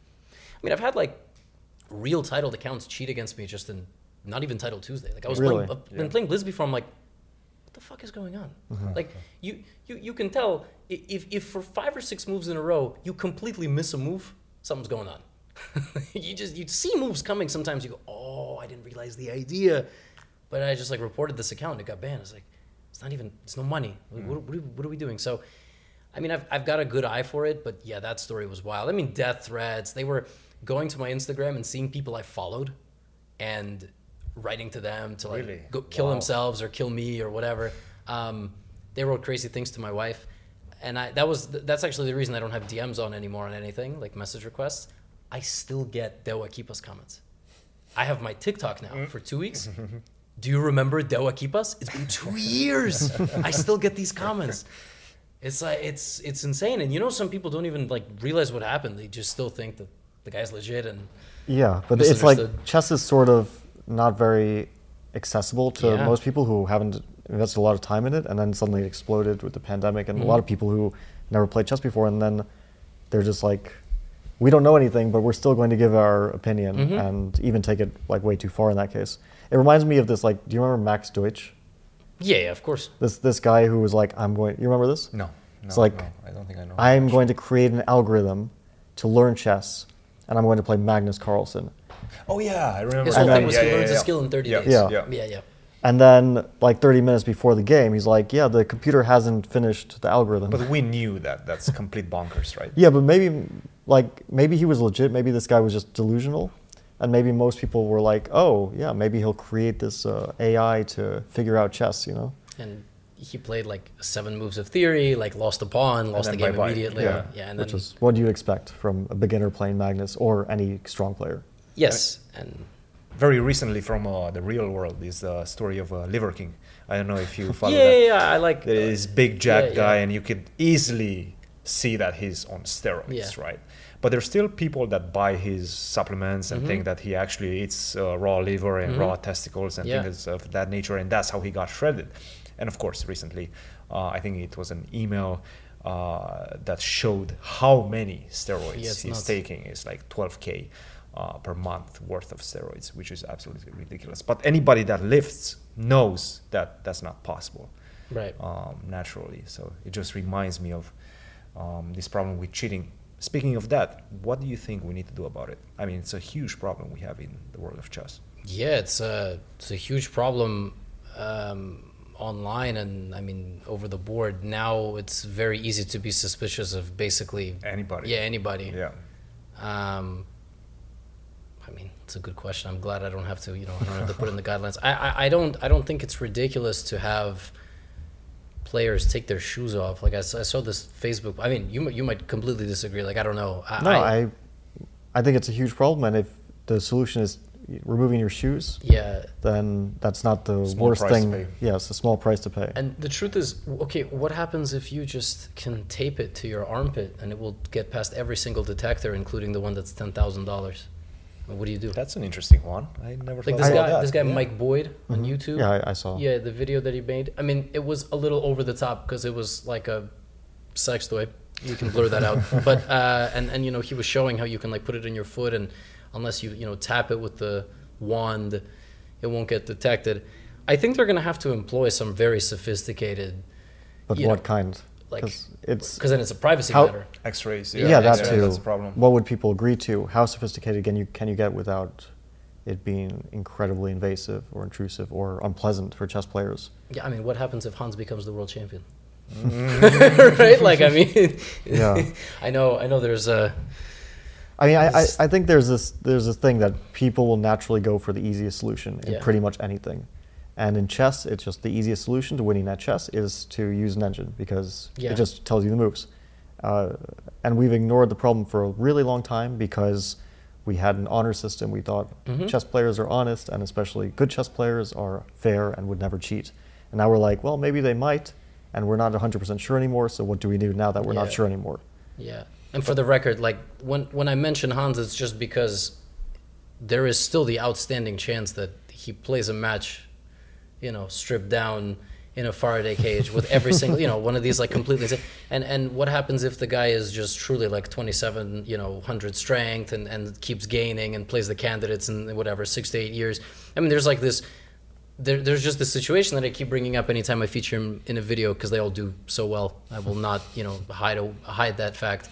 I've had like real titled accounts cheat against me just in not even Title Tuesday. Like I was been playing Blizz before. I'm like, what the fuck is going on? Like you can tell if for 5 or 6 moves in a row you completely miss a move, something's going on. you see moves coming. Sometimes you go, oh, I didn't realize the idea, but I just like reported this account and it got banned. It's like it's no money. What are we doing? So, I mean, I've got a good eye for it, but yeah, that story was wild. I mean, death threats. They were going to my Instagram and seeing people I followed and writing to them to like go kill themselves or kill me or whatever. They wrote crazy things to my wife, and that's actually the reason I don't have DMs on anymore on anything like message requests. I still get Dewa Kipas comments. I have my TikTok now for 2 weeks. Do you remember Dewa Kipas? It's been 2 years. I still get these comments. It's like it's insane, and some people don't even like realize what happened. They just still think that the guy's legit and but it's like chess is sort of not very accessible to most people who haven't invested a lot of time in it, and then suddenly it exploded with the pandemic, and a lot of people who never played chess before, and then they're just like, we don't know anything, but we're still going to give our opinion and even take it like way too far in that case. It reminds me of this, like, do you remember Max Deutsch? Yeah, of course. This guy who was like, you remember this? No, it's like, no, I don't think I know. I'm going to create an algorithm to learn chess, and I'm going to play Magnus Carlsen. Oh yeah, I remember. His whole thing was he learns a skill in 30 days. Yeah. And then, like 30 minutes before the game, he's like, yeah, the computer hasn't finished the algorithm. But we knew that's complete bonkers, right? Yeah, but maybe he was legit. Maybe this guy was just delusional. And maybe most people were like, oh, yeah, maybe he'll create this AI to figure out chess, And he played like 7 moves of theory, like lost a pawn, lost the game immediately. Yeah, and which is what do you expect from a beginner playing Magnus or any strong player? Yes, and very recently from the real world is the story of Liver King. I don't know if you follow that. Yeah, I like this big jack guy, and you could easily see that he's on steroids, right? But there's still people that buy his supplements and think that he actually eats raw liver and raw testicles and things of that nature, and that's how he got shredded. And of course, recently, I think it was an email that showed how many steroids he's taking. It's like 12K per month worth of steroids, which is absolutely ridiculous. But anybody that lifts knows that that's not possible, naturally. So it just reminds me of this problem with cheating. Speaking of that, what do you think we need to do about it? I mean, it's a huge problem we have in the world of chess. Yeah, it's a huge problem online, and I mean over the board. Now it's very easy to be suspicious of basically anybody. Yeah, anybody. Yeah. I mean, it's a good question. I'm glad I don't have to, I don't have to put in the guidelines. I don't think it's ridiculous to have players take their shoes off. Like I saw this Facebook. I mean, you might completely disagree. Like I don't know. I think it's a huge problem, and if the solution is removing your shoes, then that's not the worst thing. Yeah, it's a small price to pay. And the truth is, okay, what happens if you just can tape it to your armpit and it will get past every single detector, including the one that's $10,000? What do you do? That's an interesting one. I never like thought this guy Mike Boyd on YouTube. Yeah, I saw. Yeah, the video that he made. I mean, it was a little over the top because it was like a sex toy. You can blur that out. But and you know, he was showing how you can like put it in your foot, and unless you tap it with the wand, it won't get detected. I think they're gonna have to employ some very sophisticated. But what kind? Like, because then it's a privacy matter. X-rays. Yeah, that too. That's a problem. What would people agree to? How sophisticated can you get without it being incredibly invasive or intrusive or unpleasant for chess players? Yeah, I mean, what happens if Hans becomes the world champion? Right? Like, I mean, yeah. I know. There's a. I mean, I think there's this thing that people will naturally go for the easiest solution in pretty much anything. And in chess, it's just the easiest solution to winning at chess is to use an engine because it just tells you the moves. And we've ignored the problem for a really long time because we had an honor system. We thought chess players are honest, and especially good chess players are fair and would never cheat. And now we're like, well, maybe they might, and we're not 100% sure anymore, so what do we do now that we're not sure anymore? Yeah. And for the record, like when I mention Hans, it's just because there is still the outstanding chance that he plays a match, stripped down in a Faraday cage with every single, one of these like completely. And what happens if the guy is just truly like 100 strength and keeps gaining and plays the candidates in whatever 6 to 8 years? I mean, there's like this. There's just this situation that I keep bringing up anytime I feature him in a video because they all do so well. I will not, hide that fact.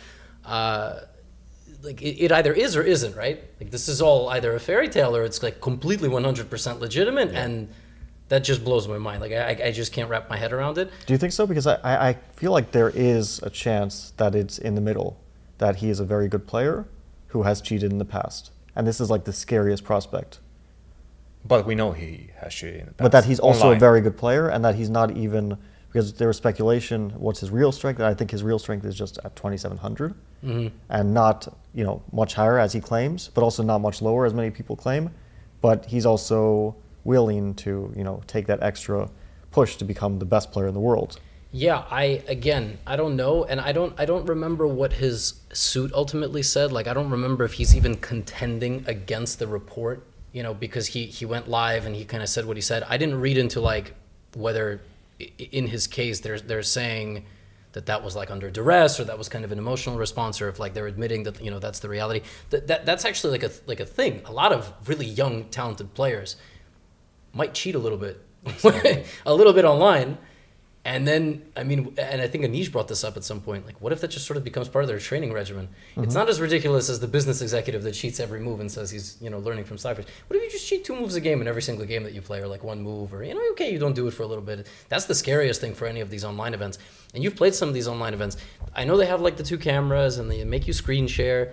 Like it either is or isn't, right? Like this is all either a fairy tale or it's like completely 100% legitimate, and that just blows my mind. Like I just can't wrap my head around it. Do you think so? Because I feel like there is a chance that it's in the middle, that he is a very good player who has cheated in the past, and this is like the scariest prospect. But we know he has cheated in the past. But that he's also a very good player, and that he's not even, because there was speculation, what's his real strength? And I think his real strength is just at 2,700, and not much higher as he claims, but also not much lower as many people claim. But he's also willing to take that extra push to become the best player in the world. Yeah, I don't know, and I don't remember what his suit ultimately said. Like I don't remember if he's even contending against the report. Because he went live and he kind of said what he said. I didn't read into like whether in his case they're saying that was like under duress or that was kind of an emotional response, or if like they're admitting that that's the reality. That's actually like a thing. A lot of really young talented players might cheat a little bit, a little bit online. And then, and I think Anish brought this up at some point, like, what if that just sort of becomes part of their training regimen? It's not as ridiculous as the business executive that cheats every move and says he's, learning from Cypher. What if you just cheat 2 moves a game in every single game that you play, or like 1 move, or, okay, you don't do it for a little bit. That's the scariest thing for any of these online events. And you've played some of these online events. I know they have like the 2 cameras and they make you screen share.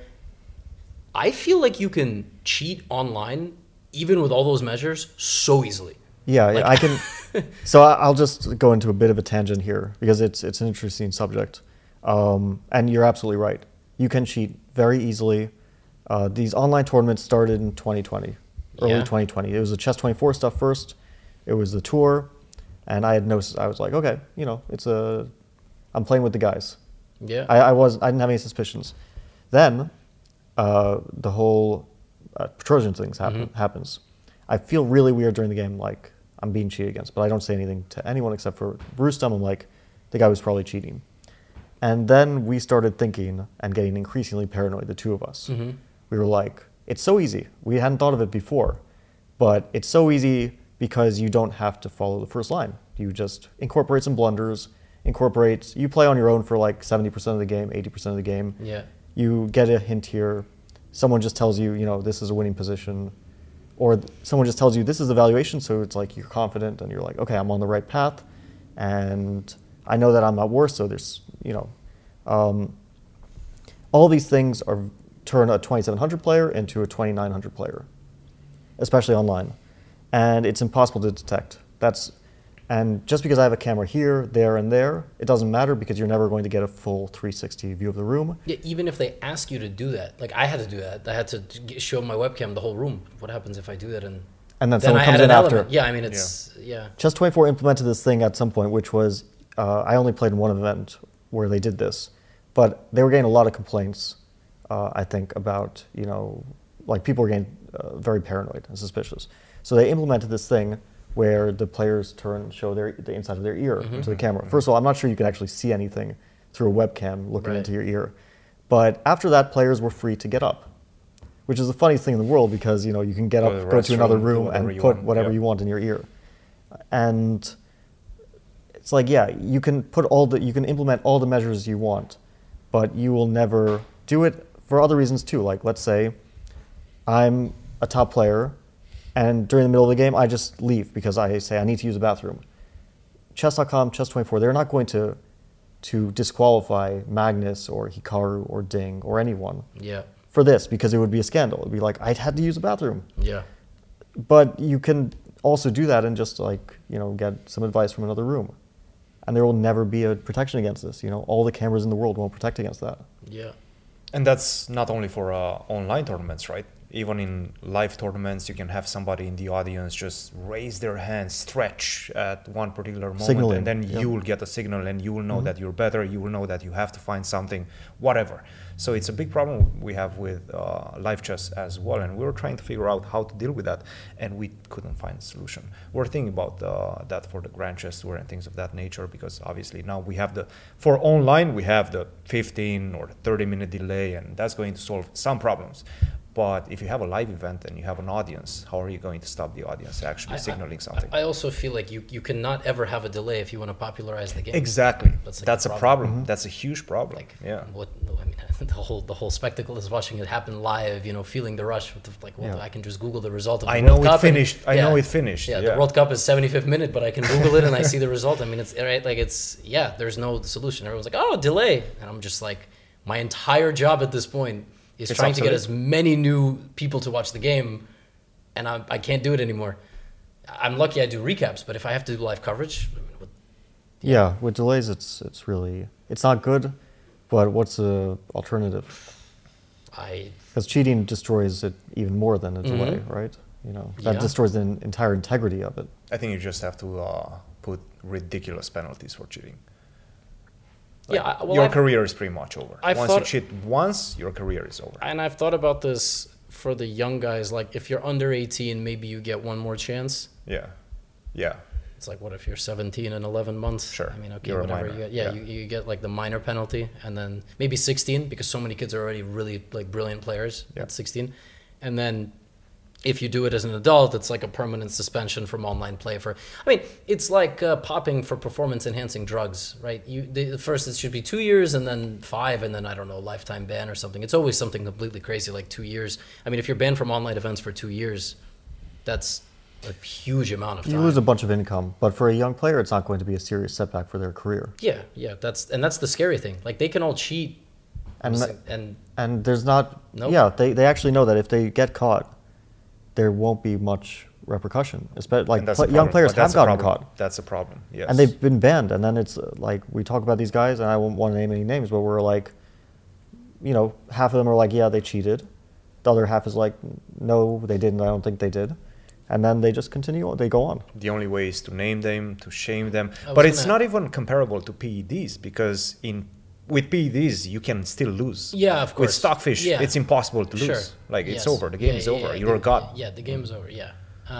I feel like you can cheat online, even with all those measures, so easily. Yeah, I can. So I'll just go into a bit of a tangent here because it's an interesting subject, and you're absolutely right. You can cheat very easily. These online tournaments started in 2020, early 2020. It was the Chess24 stuff first. It was the tour, and I was like, okay, I'm playing with the guys. Yeah. I didn't have any suspicions. Then the whole Petrosian things happens. I feel really weird during the game, like I'm being cheated against, but I don't say anything to anyone except for Rustam. I'm like, the guy was probably cheating. And then we started thinking and getting increasingly paranoid, the 2 of us. We were like, it's so easy. We hadn't thought of it before, but it's so easy because you don't have to follow the first line. You just incorporate some blunders, you play on your own for like 70% of the game, 80% of the game. Yeah. You get a hint here. Someone just tells you, this is a winning position. Or someone just tells you this is the valuation, so it's like you're confident and you're like, okay, I'm on the right path, and I know that I'm not worse. So there's, all these things turn a 2,700 player into a 2,900 player, especially online, and it's impossible to detect. And just because I have a camera here, there, and there, it doesn't matter because you're never going to get a full 360 view of the room. Yeah, even if they ask you to do that. Like, I had to do that. I had to show my webcam the whole room. What happens if I do that? And then someone comes in after. Yeah, I mean, it's, yeah. Chess24 implemented this thing at some point, which was, I only played in one event where they did this, but they were getting a lot of complaints, I think, about, like people are getting very paranoid and suspicious. So they implemented this thing where the players show the inside of their ear to the camera. First of all, I'm not sure you could actually see anything through a webcam looking into your ear. But after that, players were free to get up, which is the funniest thing in the world because you can get up, go to another room, and put whatever you want in your ear. And it's like, yeah, you can implement all the measures you want, but you will never do it for other reasons too. Like, let's say I'm a top player, and during the middle of the game, I just leave because I say I need to use the bathroom. Chess.com, Chess24, they're not going to disqualify Magnus or Hikaru or Ding or anyone for this because it would be a scandal. It would be like, I had to use the bathroom. Yeah. But you can also do that and just get some advice from another room. And there will never be a protection against this. All the cameras in the world won't protect against that. Yeah. And that's not only for online tournaments, right? Even in live tournaments, you can have somebody in the audience just raise their hand, stretch at one particular moment, signaling. And then you will get a signal and you will know that you're better, you will know that you have to find something, whatever. So it's a big problem we have with live chess as well, and we were trying to figure out how to deal with that, and we couldn't find a solution. We're thinking about that for the Grand Chess Tour and things of that nature, because obviously now we have for online, we have the 15 or 30-minute delay, and that's going to solve some problems. But if you have a live event and you have an audience, how are you going to stop the audience actually signaling something? I also feel like you cannot ever have a delay if you want to popularize the game. Exactly. That's a problem. Mm-hmm. That's a huge problem. Like, the whole spectacle is watching it happen live, feeling the rush. I can just Google the result of the World Cup. I know it finished. Yeah, the World Cup is 75th minute, but I can Google it and I see the result. I mean, it's right. Like there's no solution. Everyone's like, oh, delay. And I'm just like, my entire job at this point is trying to get as many new people to watch the game, and I can't do it anymore. I'm lucky I do recaps, but if I have to do live coverage... with delays, it's not good, but what's the alternative? Because cheating destroys it even more than a delay, right? That destroys the entire integrity of it. I think you just have to put ridiculous penalties for cheating. Your career is pretty much over. Once you cheat once, your career is over. And I've thought about this for the young guys. Like, if you're under 18, maybe you get one more chance. Yeah. It's like, what if you're 17 and 11 months? Sure. I mean, okay, whatever. You get like the minor penalty, and then maybe 16, because so many kids are already really like brilliant players at 16. And then if you do it as an adult, it's like a permanent suspension from online play it's like popping for performance-enhancing drugs, right? First it should be 2 years, and then 5, and then, I don't know, lifetime ban or something. It's always something completely crazy, like 2 years. I mean, if you're banned from online events for 2 years, that's a huge amount of time. You lose a bunch of income, but for a young player, it's not going to be a serious setback for their career. Yeah, that's the scary thing. Like, they can all cheat, and there's not... Nope. Yeah, they actually know that if they get caught, there won't be much repercussion. Young players have gotten caught. That's a problem, yes. And they've been banned. And then it's like, we talk about these guys, and I won't want to name any names, but we're like, half of them are like, yeah, they cheated. The other half is like, no, they didn't. I don't think they did. And then they just continue. They go on. The only way is to name them, to shame them. But it's not even comparable to PEDs, because with PEDs, you can still lose. Yeah, of course. With Stockfish, it's impossible to lose. Sure. It's over. The game is over. You're a god. Yeah, the game is over. Yeah.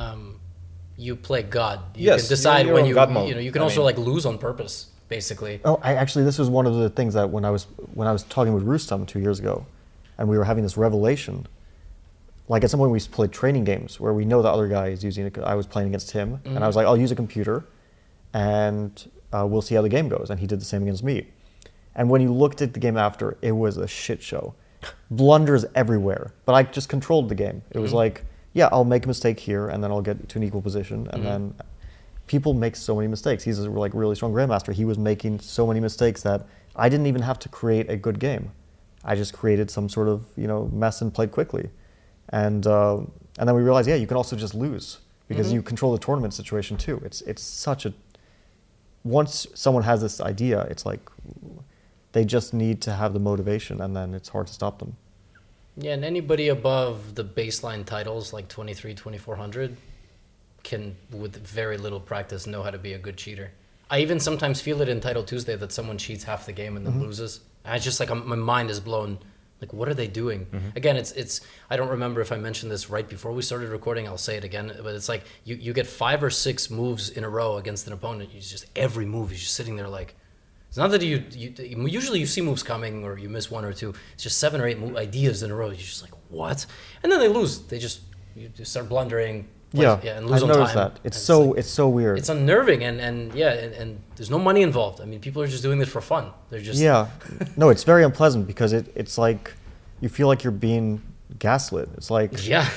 You play God. You can decide when you can also lose on purpose, basically. Oh, this was one of the things that when I was talking with Rustam 2 years ago, and we were having this revelation. Like, at some point we played training games where we know the other guy is using it. I was playing against him, and I was like, I'll use a computer, and we'll see how the game goes. And he did the same against me. And when you looked at the game after, it was a shit show. Blunders everywhere. But I just controlled the game. It was like, I'll make a mistake here, and then I'll get to an equal position. And then people make so many mistakes. He's a really strong grandmaster. He was making so many mistakes that I didn't even have to create a good game. I just created some sort of mess and played quickly. And then we realized, you can also just lose because you control the tournament situation too. It's such a... Once someone has this idea, it's like... They just need to have the motivation, and then it's hard to stop them. Yeah, and anybody above the baseline titles, like 23, 2400, can, with very little practice, know how to be a good cheater. I even sometimes feel it in Title Tuesday that someone cheats half the game and then loses. And it's just like my mind is blown Like, what are they doing? Again, it's. I don't remember if I mentioned this right before we started recording. I'll say it again, but it's like you get 5 or 6 moves in a row against an opponent. You just every move, you're just sitting there like. It's not that you usually you see moves coming or you miss 1 or 2. It's just 7 or 8 ideas in a row. You're just like, what? And then they lose. They just start blundering. And lose on time. I noticed that. It's so weird. It's unnerving and there's no money involved. I mean, people are just doing this for fun. They're just No, it's very unpleasant because it's like you feel like you're being gaslit. It's like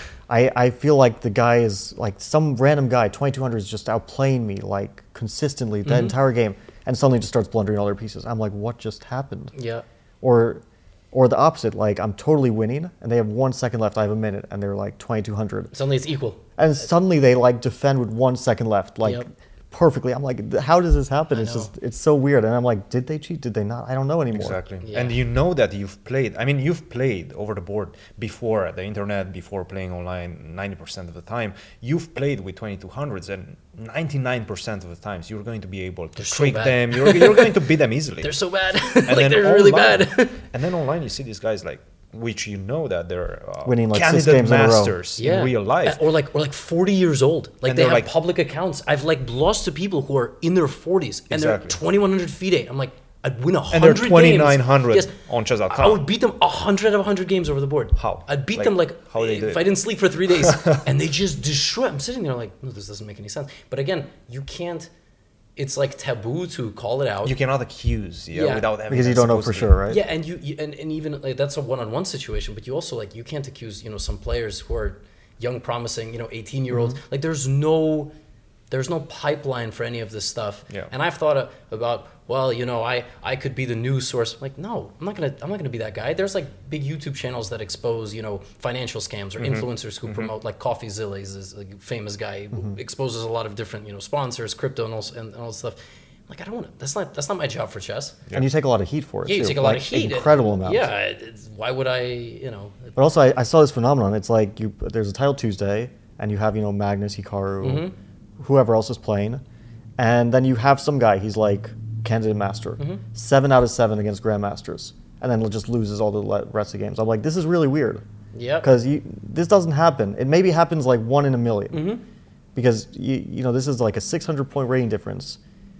I feel like the guy is like some random guy 2200 is just outplaying me like consistently the entire game. And suddenly just starts blundering all their pieces. I'm like, what just happened? Yeah. Or the opposite, like I'm totally winning and they have 1 second left, I have a minute, and they're like 2200. Suddenly it's equal. And suddenly they like defend with 1 second left, like perfectly. I'm like, how does this happen? It's so weird. And I'm like, did they cheat? Did they not? I don't know anymore. Exactly. Yeah. And you know that you've played over the board before the internet, before playing online 90% of the time. You've played with 2200s and 99% of the times you're going to be able to trick them. You're going to beat them easily. They're so bad. Like they're really bad. And then online you see these guys like, which you know that they're winning like 6 games masters in real life, or like 40 years old. Like and they have like, public accounts. I've like lost to people who are in their 40s and they're 2100 FIDE. I'm like, I'd win 100 games. And they're 2900 on chess.com. I would beat them 100 of 100 games over the board. How? I'd beat them like how they do if I didn't sleep for 3 days, and they just destroy. I'm sitting there like, no, this doesn't make any sense. But again, you can't. It's like taboo to call it out. You cannot accuse without evidence. Because you don't know for sure, right? Yeah, and and even like that's a one-on-one situation, but you also like you can't accuse some players who are young, promising, 18-year-olds. Like there's no pipeline for any of this stuff. Yeah. And I've thought about, well, I could be the news source. Like, no, I'm not gonna be that guy. There's like big YouTube channels that expose, financial scams or influencers who promote, like CoffeeZilla is like a famous guy who exposes a lot of different, sponsors, crypto and all this stuff. Like, I don't want to. That's not my job for chess. Yeah. And you take a lot of heat for it. Yeah, you take a lot of heat. Incredible amount. Yeah. Why would I? But also, I saw this phenomenon. It's like there's a Title Tuesday, and you have Magnus, Hikaru, whoever else is playing, and then you have some guy. He's like candidate master, 7 out of 7 against grandmasters, and then just loses all the rest of the games. I'm like, this is really weird. Yeah. Because this doesn't happen. It maybe happens like 1 in a million. Because this is like a 600 point rating difference.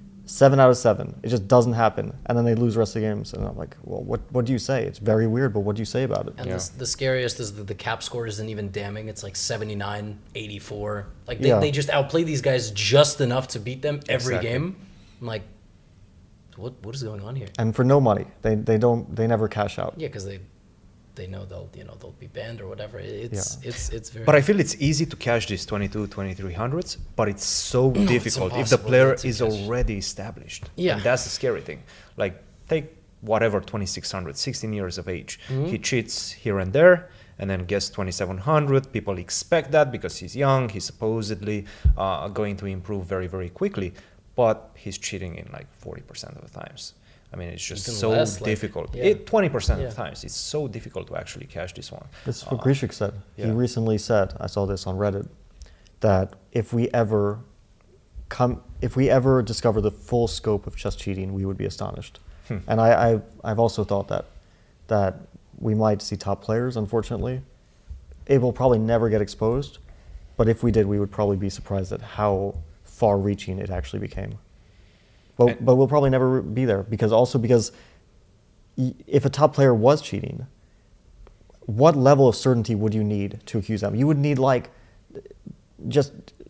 7 out of 7. It just doesn't happen. And then they lose the rest of the games. And I'm like, well, what do you say? It's very weird, but what do you say about it? And the scariest is that the cap score isn't even damning. It's like 79, 84. Like they just outplay these guys just enough to beat them every game. I'm like, what is going on here? And for no money. They never cash out. Yeah, because they know they'll be banned or whatever. It's very. But I feel it's easy to cash these 2300s, but it's so difficult if the player is already established. Yeah, and that's the scary thing. Like take whatever 2600, 16 years of age. He cheats here and there, and then gets 2700. People expect that because he's young. He's supposedly going to improve very, very quickly, but he's cheating in like 40% of the times. I mean, it's just so difficult. 20% of the times, it's so difficult to actually cash this one. This is what Grishik said. He recently said, I saw this on Reddit, that if we ever discover the full scope of chess cheating, we would be astonished. And I've also thought that we might see top players, unfortunately. It will probably never get exposed, but if we did, we would probably be surprised at how far-reaching it actually became. But we'll probably never be there because if a top player was cheating, what level of certainty would you need to accuse them? You would need like just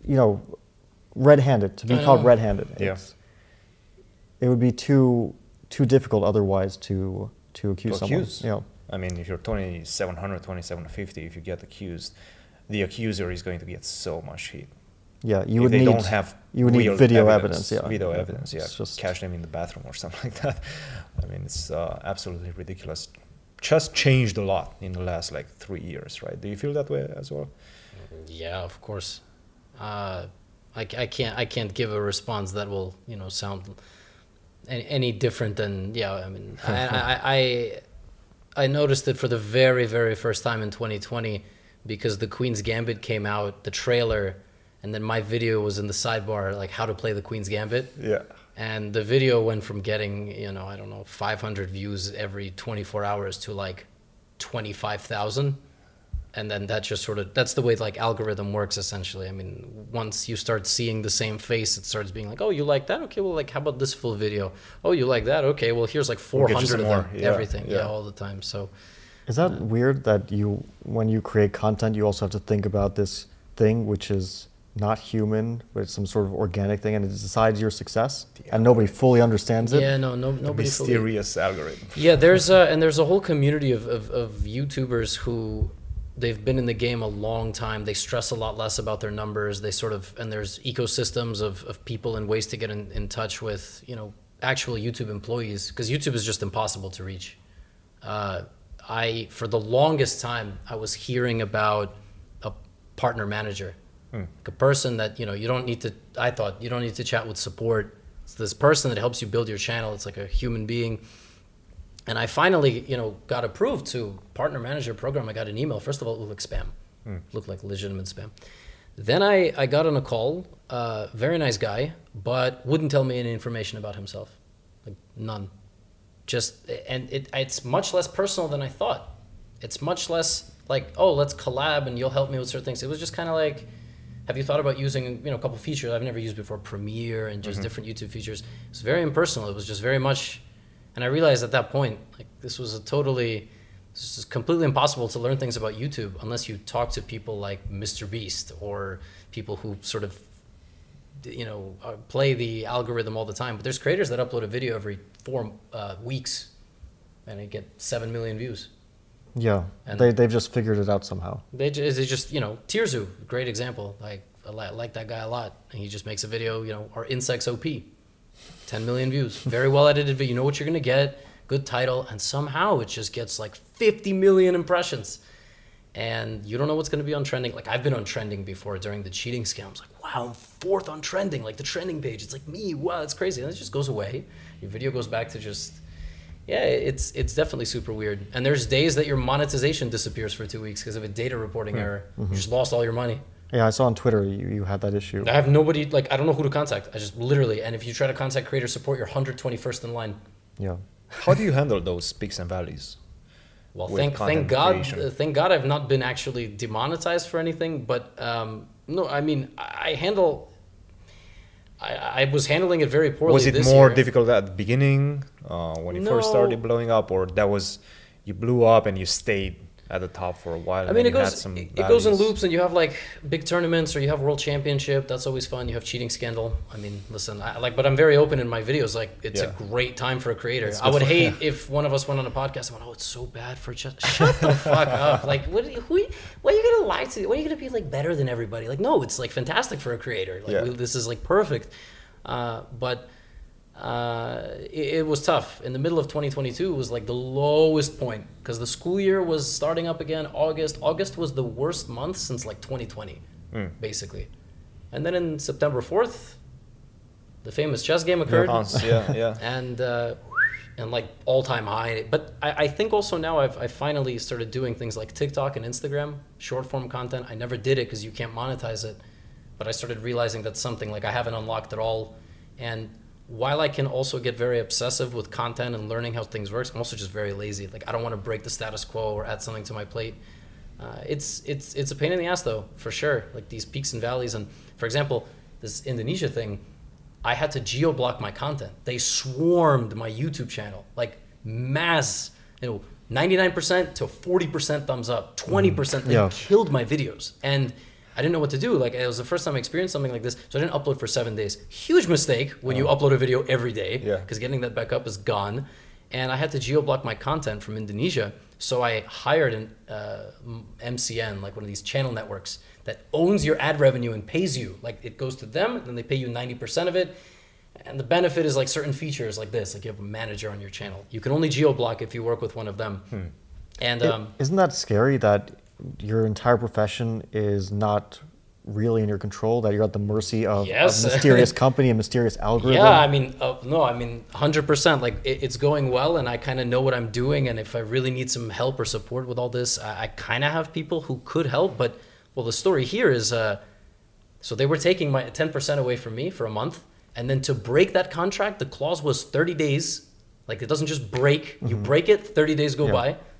red-handed to be caught red-handed. Yes. It would be too difficult otherwise to accuse someone. I mean, if you're 2700, 2750, if you get accused, the accuser is going to get so much heat. Yeah, you would need video evidence. Video evidence. Just catch them in the bathroom or something like that. I mean, it's absolutely ridiculous. Just changed a lot in the last 3 years, right? Do you feel that way as well? Yeah, of course. I can't give a response that will sound any different than I mean I noticed it for the very, very first time in 2020 because the Queen's Gambit came out, the trailer. And then my video was in the sidebar, like how to play the Queen's Gambit. Yeah. And the video went from getting, 500 views every 24 hours to like 25,000. And then that just sort of, that's the way like algorithm works essentially. I mean, once you start seeing the same face, it starts being like, oh, you like that? Okay, well, like, how about this full video? Oh, you like that? Okay, well, here's like 400 of them, everything, all the time. So, is that weird that when you create content, you also have to think about this thing which is not human, but it's some sort of organic thing, and it decides your success, and nobody fully understands it? Yeah, nobody mysterious algorithm. Yeah, there's a whole community of YouTubers who, they've been in the game a long time. They stress a lot less about their numbers. They sort of, and there's ecosystems of people and ways to get in touch with, actual YouTube employees, because YouTube is just impossible to reach. For the longest time, I was hearing about a partner manager, a person that, I thought you don't need to chat with support. It's this person that helps you build your channel. It's like a human being. And I finally, got approved to partner manager program. I got an email. First of all, it looked like spam. Looked like legitimate spam. Then I got on a call, very nice guy, but wouldn't tell me any information about himself. Like none. And it's much less personal than I thought. It's much less like, oh, let's collab and you'll help me with certain things. It was just kind of like, have you thought about using, a couple features I've never used before, Premiere and just different YouTube features. It's very impersonal. It was just very much. And I realized at that point, like this is completely impossible to learn things about YouTube unless you talk to people like Mr. Beast or people who sort of, play the algorithm all the time. But there's creators that upload a video every 4 weeks and they get 7 million views. Yeah, and they've just figured it out somehow. They just Tirzu, great example. Like I like that guy a lot. And he just makes a video, our insects OP. 10 million views, very well edited video. You know what you're gonna get, good title, and somehow it just gets like 50 million impressions. And you don't know what's gonna be on trending. Like I've been on trending before during the cheating scam. I was like, wow, I'm 4th on trending, like the trending page. It's like me, wow, that's crazy. And it just goes away. Your video goes back to just, it's definitely super weird. And there's days that your monetization disappears for 2 weeks because of a data reporting error. You just lost all your money. Yeah, I saw on Twitter you had that issue. I have nobody, I don't know who to contact. I just literally, and if you try to contact creator support, you're 121st in line. Yeah. How do you handle those peaks and valleys? Well, thank God I've not been actually demonetized for anything. But no, I mean, I was handling it very poorly. Was it more difficult at the beginning when you first started blowing up, or you blew up and you stayed at the top for a while? I mean, it goes in loops, and you have like big tournaments, or you have World Championship. That's always fun. You have cheating scandal. I mean, listen, but I'm very open in my videos. Like, it's a great time for a creator. I would hate if one of us went on a podcast and went, "Oh, it's so bad for just shut the fuck up." Like, why are you gonna lie to? Why are you gonna be like better than everybody? Like, no, it's like fantastic for a creator. Like, this is like perfect. But it was tough. In the middle of 2022 was like the lowest point because the school year was starting up again. August was the worst month since like 2020, basically. And then in September 4th, the famous chess game occurred. And like all-time high. But I think also now I finally started doing things like TikTok and Instagram, short-form content. I never did it because you can't monetize it. But I started realizing that's something like I haven't unlocked at all. And while I can also get very obsessive with content and learning how things work, I'm also just very lazy. Like I don't want to break the status quo or add something to my plate. It's a pain in the ass though, for sure. Like these peaks and valleys. And for example, this Indonesia thing, I had to geo-block my content. They swarmed my YouTube channel, like mass, 99% to 40% thumbs up, 20%. They killed my videos. And I didn't know what to do. Like it was the first time I experienced something like this. So I didn't upload for 7 days. Huge mistake when you upload a video every day because getting that back up is gone. And I had to geo-block my content from Indonesia. So I hired an MCN, like one of these channel networks that owns your ad revenue and pays you. Like it goes to them, and then they pay you 90% of it. And the benefit is like certain features like this, like you have a manager on your channel. You can only geo-block if you work with one of them. And isn't that scary that your entire profession is not really in your control, that you're at the mercy of a mysterious company, a mysterious algorithm? Yeah, I mean, 100%. Like it's going well, and I kind of know what I'm doing. And if I really need some help or support with all this, I kind of have people who could help. But the story here is, so they were taking my 10% away from me for a month, and then to break that contract, the clause was 30 days. Like it doesn't just break. You break it, 30 days go by.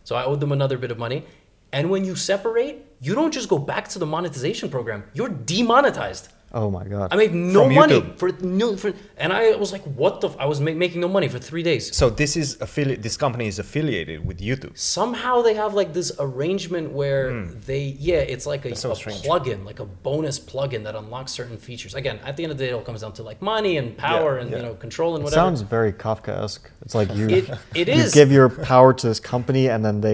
So I owed them another bit of money. And when you separate, you don't just go back to the monetization program. You're demonetized. Oh my God. I made no money and I was like, what the? I was making no money for 3 days. So this company is affiliated with YouTube. Somehow they have like this arrangement where it's like a plugin, like a bonus plugin that unlocks certain features. Again, at the end of the day, it all comes down to like money and power and control and whatever. It sounds very Kafkaesque. It's like you you give your power to this company and then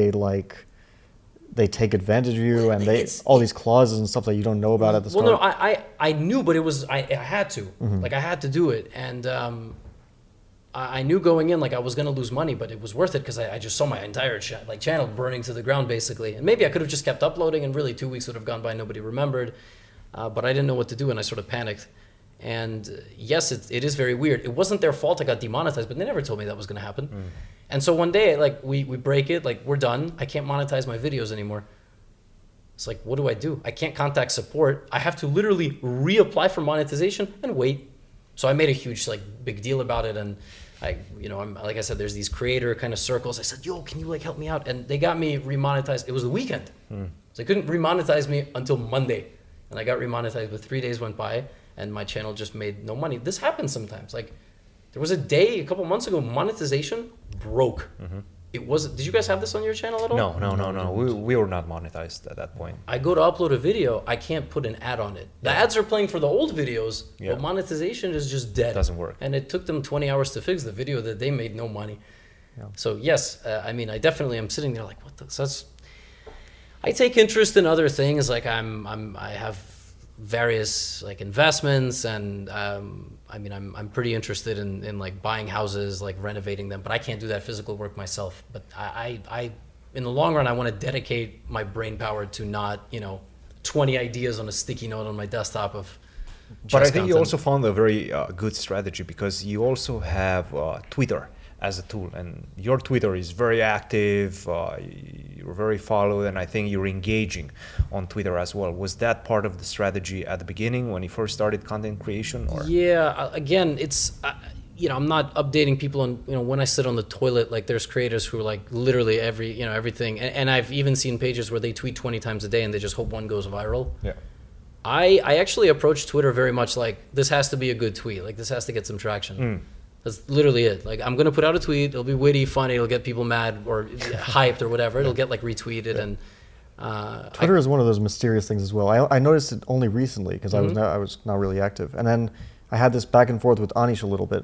they take advantage of you, and all these clauses and stuff that you don't know about at the start. Well, no, I knew, but I had to. Like, I had to do it. And I knew going in, like, I was going to lose money, but it was worth it because I just saw my entire channel burning to the ground, basically. And maybe I could have just kept uploading, and really 2 weeks would have gone by, nobody remembered. But I didn't know what to do, and I sort of panicked. And yes, it is very weird. It wasn't their fault I got demonetized, but they never told me that was going to happen. And so one day, like, we break it, like, we're done. I can't monetize my videos anymore. It's like, what do? I can't contact support. I have to literally reapply for monetization and wait. So I made a huge, like, big deal about it. And I'm like I said, there's these creator kind of circles. I said, yo, can you like help me out? And they got me remonetized. It was the weekend. So they couldn't remonetize me until Monday. And I got remonetized, but 3 days went by and my channel just made no money. This happens sometimes. Like, there was a day a couple months ago, monetization broke. It wasn't. Did you guys have this on your channel at all? No. We were not monetized at that point. I go to upload a video, I can't put an ad on it. The ads are playing for the old videos, but monetization is just dead. It doesn't work. And it took them 20 hours to fix the video that they made no money. Yeah. So yes, I mean, I definitely am sitting there like, what the? So I take interest in other things. Like I have various like investments, and I mean, I'm pretty interested in like buying houses, like renovating them, but I can't do that physical work myself. But I in the long run, I want to dedicate my brain power to not, 20 ideas on a sticky note on my desktop of. But I think you also found a very good strategy, because you also have Twitter as a tool, and your Twitter is very active. You're very followed, and I think you're engaging on Twitter as well. Was that part of the strategy at the beginning when you first started content creation? Or? Yeah, again, it's, I'm not updating people on, when I sit on the toilet, like there's creators who are like literally everything. And I've even seen pages where they tweet 20 times a day and they just hope one goes viral. Yeah. I actually approach Twitter very much like, this has to be a good tweet. Like, this has to get some traction. That's literally it. Like, I'm going to put out a tweet. It'll be witty, funny. It'll get people mad or hyped or whatever. It'll get like retweeted. And Twitter is one of those mysterious things as well. I noticed it only recently because I was not really active. And then I had this back and forth with Anish a little bit.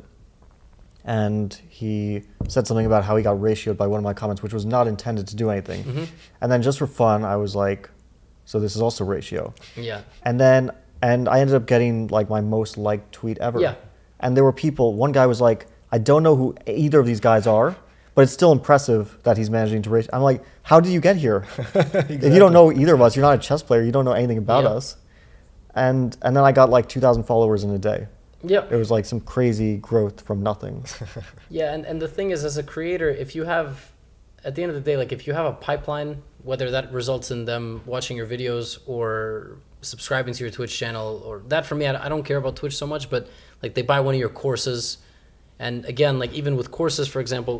And he said something about how he got ratioed by one of my comments, which was not intended to do anything. And then just for fun, I was like, so this is also ratio. Yeah. And I ended up getting like my most liked tweet ever. Yeah. And there were people, one guy was like, I don't know who either of these guys are, but it's still impressive that he's managing to raise. I'm like, how did you get here? Exactly. If you don't know either of us, you're not a chess player, you don't know anything about us. And then I got like 2,000 followers in a day. Yeah. It was like some crazy growth from nothing. Yeah, and the thing is, as a creator, if you have, at the end of the day, like if you have a pipeline, whether that results in them watching your videos or subscribing to your Twitch channel, or that, for me, I don't care about Twitch so much, but like they buy one of your courses. And again, like even with courses, for example,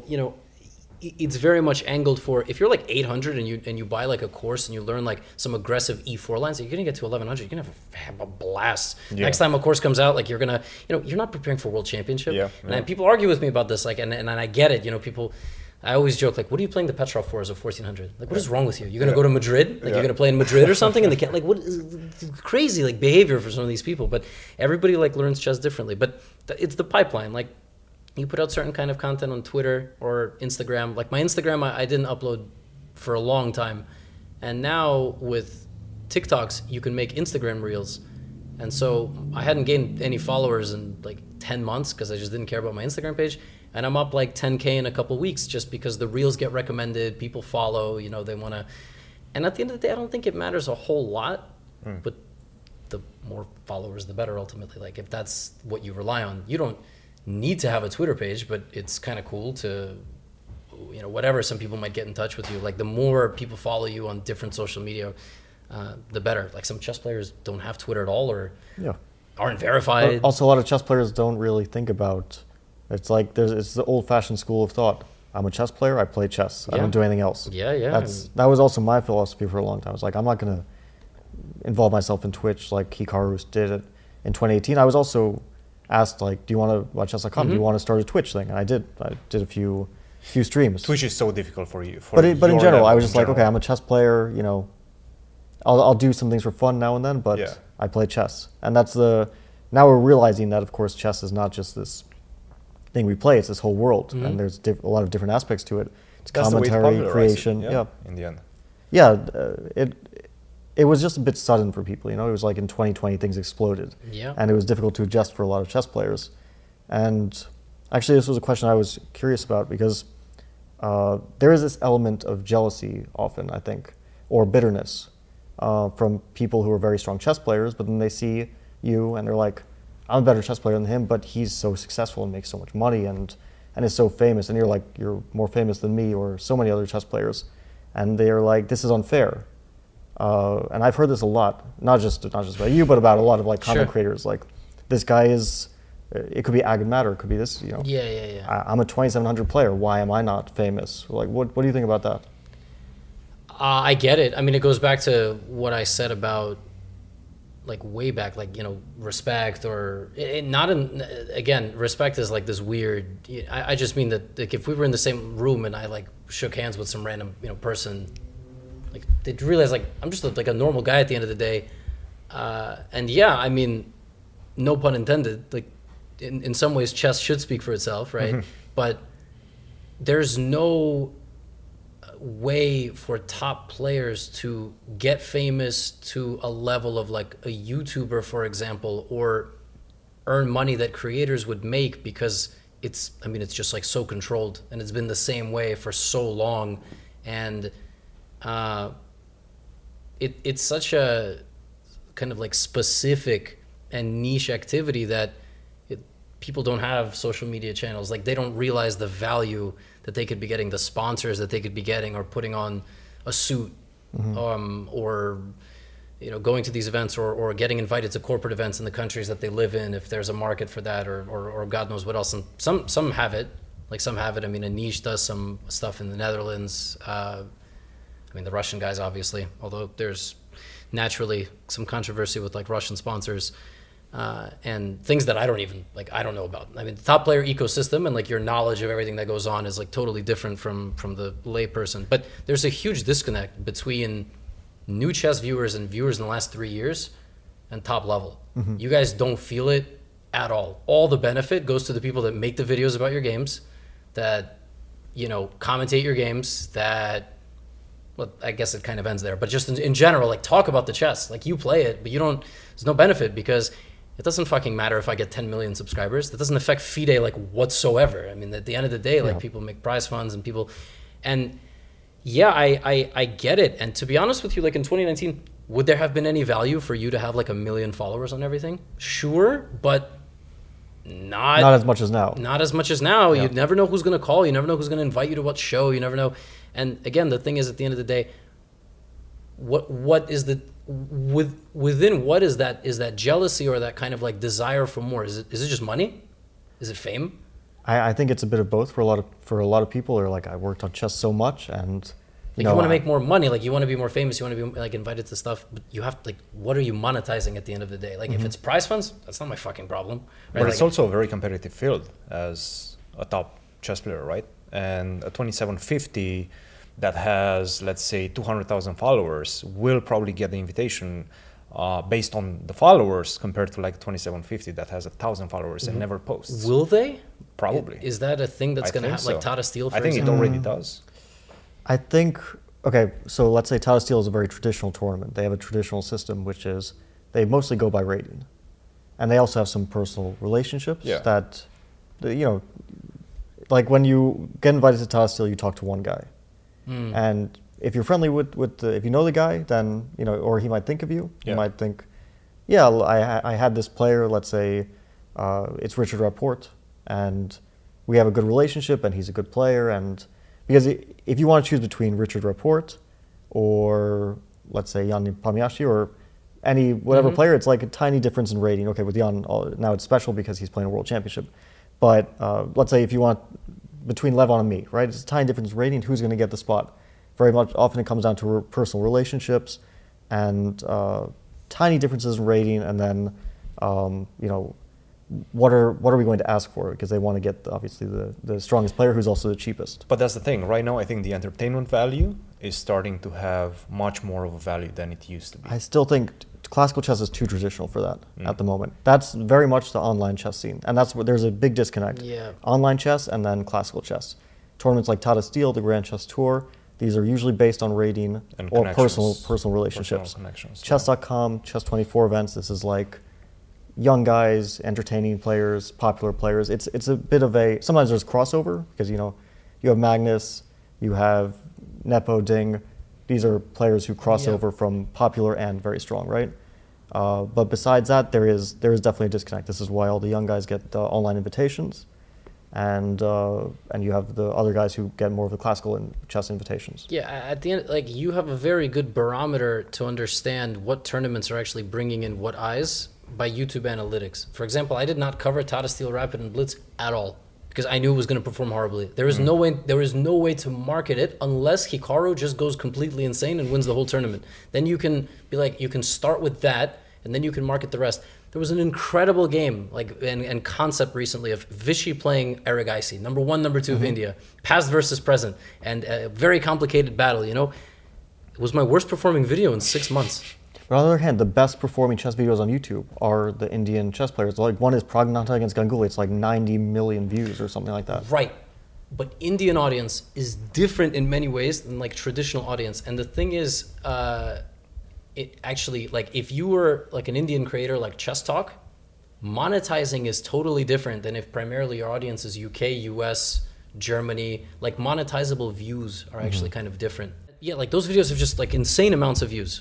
it's very much angled for, if you're like 800 and you buy like a course and you learn like some aggressive E4 lines, you're gonna get to 1100. You're gonna have a blast. Yeah. Next time a course comes out, like you're gonna, you're not preparing for World Championship. Yeah. And people argue with me about this, like, and I get it. People, I always joke, like, what are you playing the Petrov for as a 1400? Like, what is wrong with you? You're gonna go to Madrid? Like, you're gonna play in Madrid or something? And they can't, like, what is crazy like behavior for some of these people? But everybody like learns chess differently. But it's the pipeline, like. You put out certain kind of content on Twitter or Instagram. Like my Instagram, I didn't upload for a long time. And now with TikToks, you can make Instagram reels. And so I hadn't gained any followers in like 10 months because I just didn't care about my Instagram page. And I'm up like 10K in a couple weeks just because the reels get recommended, people follow, they want to. And at the end of the day, I don't think it matters a whole lot, but the more followers, the better ultimately. Like if that's what you rely on, you don't need to have a Twitter page, but it's kind of cool to, whatever, some people might get in touch with you. Like the more people follow you on different social media, the better. Like some chess players don't have Twitter at all or aren't verified. But also a lot of chess players don't really think about, it's like it's the old fashioned school of thought. I'm a chess player. I play chess. I don't do anything else. Yeah. That was also my philosophy for a long time. I was like, I'm not gonna involve myself in Twitch like Hikaru did it in 2018. I was also asked like, do you want to watch chess.com? Do you want to start a Twitch thing? And I did. I did a few streams. Twitch is so difficult for you. But in general, I was just like, okay, I'm a chess player. You know, I'll do some things for fun now and then, but I play chess, and now we're realizing that of course chess is not just this thing we play; it's this whole world, and there's a lot of different aspects to it. It's commentary, creation, in the end. Yeah, it was just a bit sudden for people. You know, it was like in 2020 things exploded, and it was difficult to adjust for a lot of chess players. And actually, this was a question I was curious about because there is this element of jealousy often, I think, or bitterness from people who are very strong chess players, but then they see you and they're like, I'm a better chess player than him, but he's so successful and makes so much money and is so famous, and you're like, you're more famous than me or so many other chess players, and they're like, this is unfair. And I've heard this a lot, not just about you, but about a lot of like content creators. Like, this guy is, it could be Agad Matter, it could be this, you know. I'm a 2700 player. Why am I not famous? Like, what do you think about that? I get it. I mean, it goes back to what I said about, like, way back, like, you know, respect or again, respect is like this weird. I just mean that, like, if we were in the same room and I like shook hands with some random, you know, person, like, they'd realize like I'm just like a normal guy at the end of the day, and yeah, I mean, no pun intended. Like, in some ways, chess should speak for itself, right? But there's no way for top players to get famous to a level of like a YouTuber, for example, or earn money that creators would make, because it's just like so controlled, and it's been the same way for so long, and it's such a kind of like specific and niche activity that people don't have social media channels. Like, they don't realize the value that they could be getting, the sponsors that they could be getting, or putting on a suit, or, you know, going to these events, or getting invited to corporate events in the countries that they live in, if there's a market for that, or God knows what else. And some have it. Like, some have it. I mean, Anish does some stuff in the Netherlands. I mean, the Russian guys, obviously, although there's naturally some controversy with like Russian sponsors. And things that I don't know about. I mean, the top player ecosystem and like your knowledge of everything that goes on is like totally different from the layperson. But there's a huge disconnect between new chess viewers and viewers in the last 3 years and top level. You guys don't feel it at all. All the benefit goes to the people that make the videos about your games, that, you know, commentate your games, that, well, I guess it kind of ends there. But just in general, like, talk about the chess. Like, you play it, but there's no benefit, because it doesn't fucking matter if I get 10 million subscribers. That doesn't affect FIDE like whatsoever. I mean, at the end of the day, like, people make prize funds and people, and yeah, I get it. And to be honest with you, like, in 2019, would there have been any value for you to have like 1 million followers on everything? Sure, but not as much as now. Not as much as now. You never know who's going to call. You never know who's going to invite you to what show. You never know. And again, the thing is, at the end of the day, what is the within what is that jealousy or that kind of like desire for more? Is it just money? Is it fame? I think it's a bit of both for a lot of people. Or like, I worked on chess so much, and you want to make more money, like you want to be more famous, you want to be like invited to stuff, but you have to, like, what are you monetizing at the end of the day? Like, if it's prize funds, that's not my fucking problem. Right? But it's also a very competitive field as a top chess player, right? And a 2750 that has, let's say, 200,000 followers will probably get the invitation based on the followers, compared to like 2750 that has 1,000 followers and never posts. Will they? Probably. Is that a thing that's going to happen? Like Tata Steel, for I think example? it already does. I think, okay, so let's say Tata Steel is a very traditional tournament. They have a traditional system, which is they mostly go by rating. And they also have some personal relationships that, you know, like when you get invited to Tata Steel, you talk to one guy. And if you're friendly if you know the guy, then, you know, or he might think of you. You might think, yeah, I had this player, let's say it's Richard Rapport, and we have a good relationship, and he's a good player. And because if you want to choose between Richard Rapport or, let's say, Jan Palmiaschi or any whatever player, it's like a tiny difference in rating. Okay, with Jan, now it's special because he's playing a world championship. But let's say if you want between Levon and me, right? It's a tiny difference in rating. Who's going to get the spot? Very much often it comes down to personal relationships and tiny differences in rating, and then what are we going to ask for? Because they want to get obviously the strongest player who's also the cheapest. But that's the thing. Right now, I think the entertainment value is starting to have much more of a value than it used to be. I still think classical chess is too traditional for that at the moment. That's very much the online chess scene, and that's where there's a big disconnect. Yeah. Online chess and then classical chess. Tournaments like Tata Steel, the Grand Chess Tour, these are usually based on rating and or personal relationships. Chess.com, Chess24 events, this is like young guys, entertaining players, popular players. It's a bit of a, sometimes there's crossover because you have Magnus, you have Nepo, Ding. These are players who cross over from popular and very strong, right? But besides that, there is definitely a disconnect. This is why all the young guys get online invitations, and you have the other guys who get more of the classical and chess invitations. Yeah, at the end, like, you have a very good barometer to understand what tournaments are actually bringing in what eyes by YouTube analytics. For example, I did not cover Tata Steel Rapid and Blitz at all because I knew it was going to perform horribly. There is no way to market it unless Hikaru just goes completely insane and wins the whole tournament. Then you can be like, you can start with that, and then you can market the rest. There was an incredible game and concept recently of Vichy playing Erigaisi, number 1, number 2 of India, past versus present, and a very complicated battle. It was my worst performing video in 6 months. But on the other hand, the best performing chess videos on YouTube are the Indian chess players. Like, one is Pragnata against Ganguly. It's like 90 million views or something like that. Right. But Indian audience is different in many ways than like traditional audience. And the thing is, it actually, like, if you were like an Indian creator like Chess Talk, monetizing is totally different than if primarily your audience is UK, US, Germany. Like, monetizable views are actually kind of different. Yeah, like those videos have just like insane amounts of views.